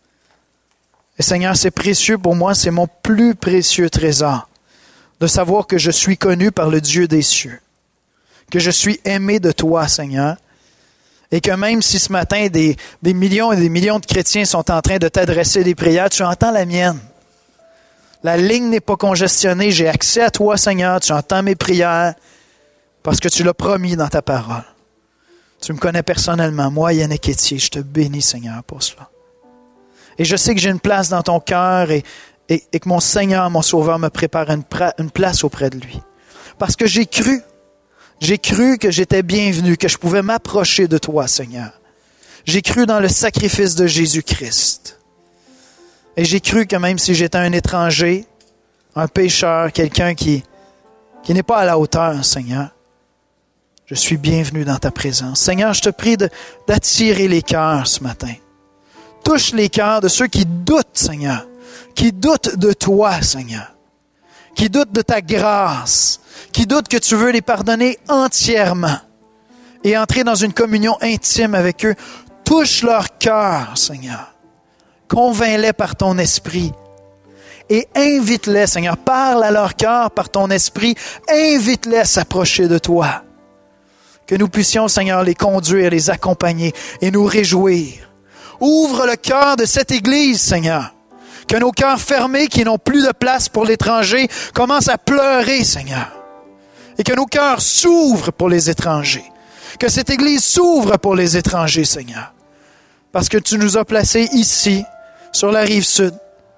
Et Seigneur, c'est précieux pour moi, c'est mon plus précieux trésor de savoir que je suis connu par le Dieu des cieux, que je suis aimé de toi, Seigneur, et que même si ce matin des, des millions et des millions de chrétiens sont en train de t'adresser des prières, tu entends la mienne. La ligne n'est pas congestionnée, j'ai accès à toi, Seigneur, tu entends mes prières parce que tu l'as promis dans ta parole. Tu me connais personnellement, moi, Yannick Etier, je te bénis, Seigneur, pour cela. Et je sais que j'ai une place dans ton cœur et, et, et que mon Seigneur, mon Sauveur, me prépare une, pra, une place auprès de lui. Parce que j'ai cru, j'ai cru que j'étais bienvenu, que je pouvais m'approcher de toi, Seigneur. J'ai cru dans le sacrifice de Jésus-Christ. Et j'ai cru que même si j'étais un étranger, un pécheur, quelqu'un qui, qui n'est pas à la hauteur, Seigneur, je suis bienvenu dans ta présence. Seigneur, je te prie de, d'attirer les cœurs ce matin. Touche les cœurs de ceux qui doutent, Seigneur, qui doutent de toi, Seigneur, qui doutent de ta grâce, qui doutent que tu veux les pardonner entièrement et entrer dans une communion intime avec eux. Touche leur cœur, Seigneur. Convainc-les par ton esprit et invite-les, Seigneur. Parle à leur cœur par ton esprit. Invite-les à s'approcher de toi. Que nous puissions, Seigneur, les conduire, les accompagner et nous réjouir. Ouvre le cœur de cette Église, Seigneur. Que nos cœurs fermés, qui n'ont plus de place pour l'étranger, commencent à pleurer, Seigneur. Et que nos cœurs s'ouvrent pour les étrangers. Que cette Église s'ouvre pour les étrangers, Seigneur. Parce que tu nous as placés ici, sur la Rive-Sud,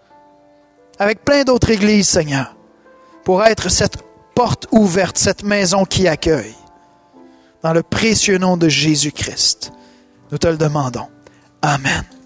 avec plein d'autres églises, Seigneur, pour être cette porte ouverte, cette maison qui accueille. Dans le précieux nom de Jésus-Christ, nous te le demandons. Amen.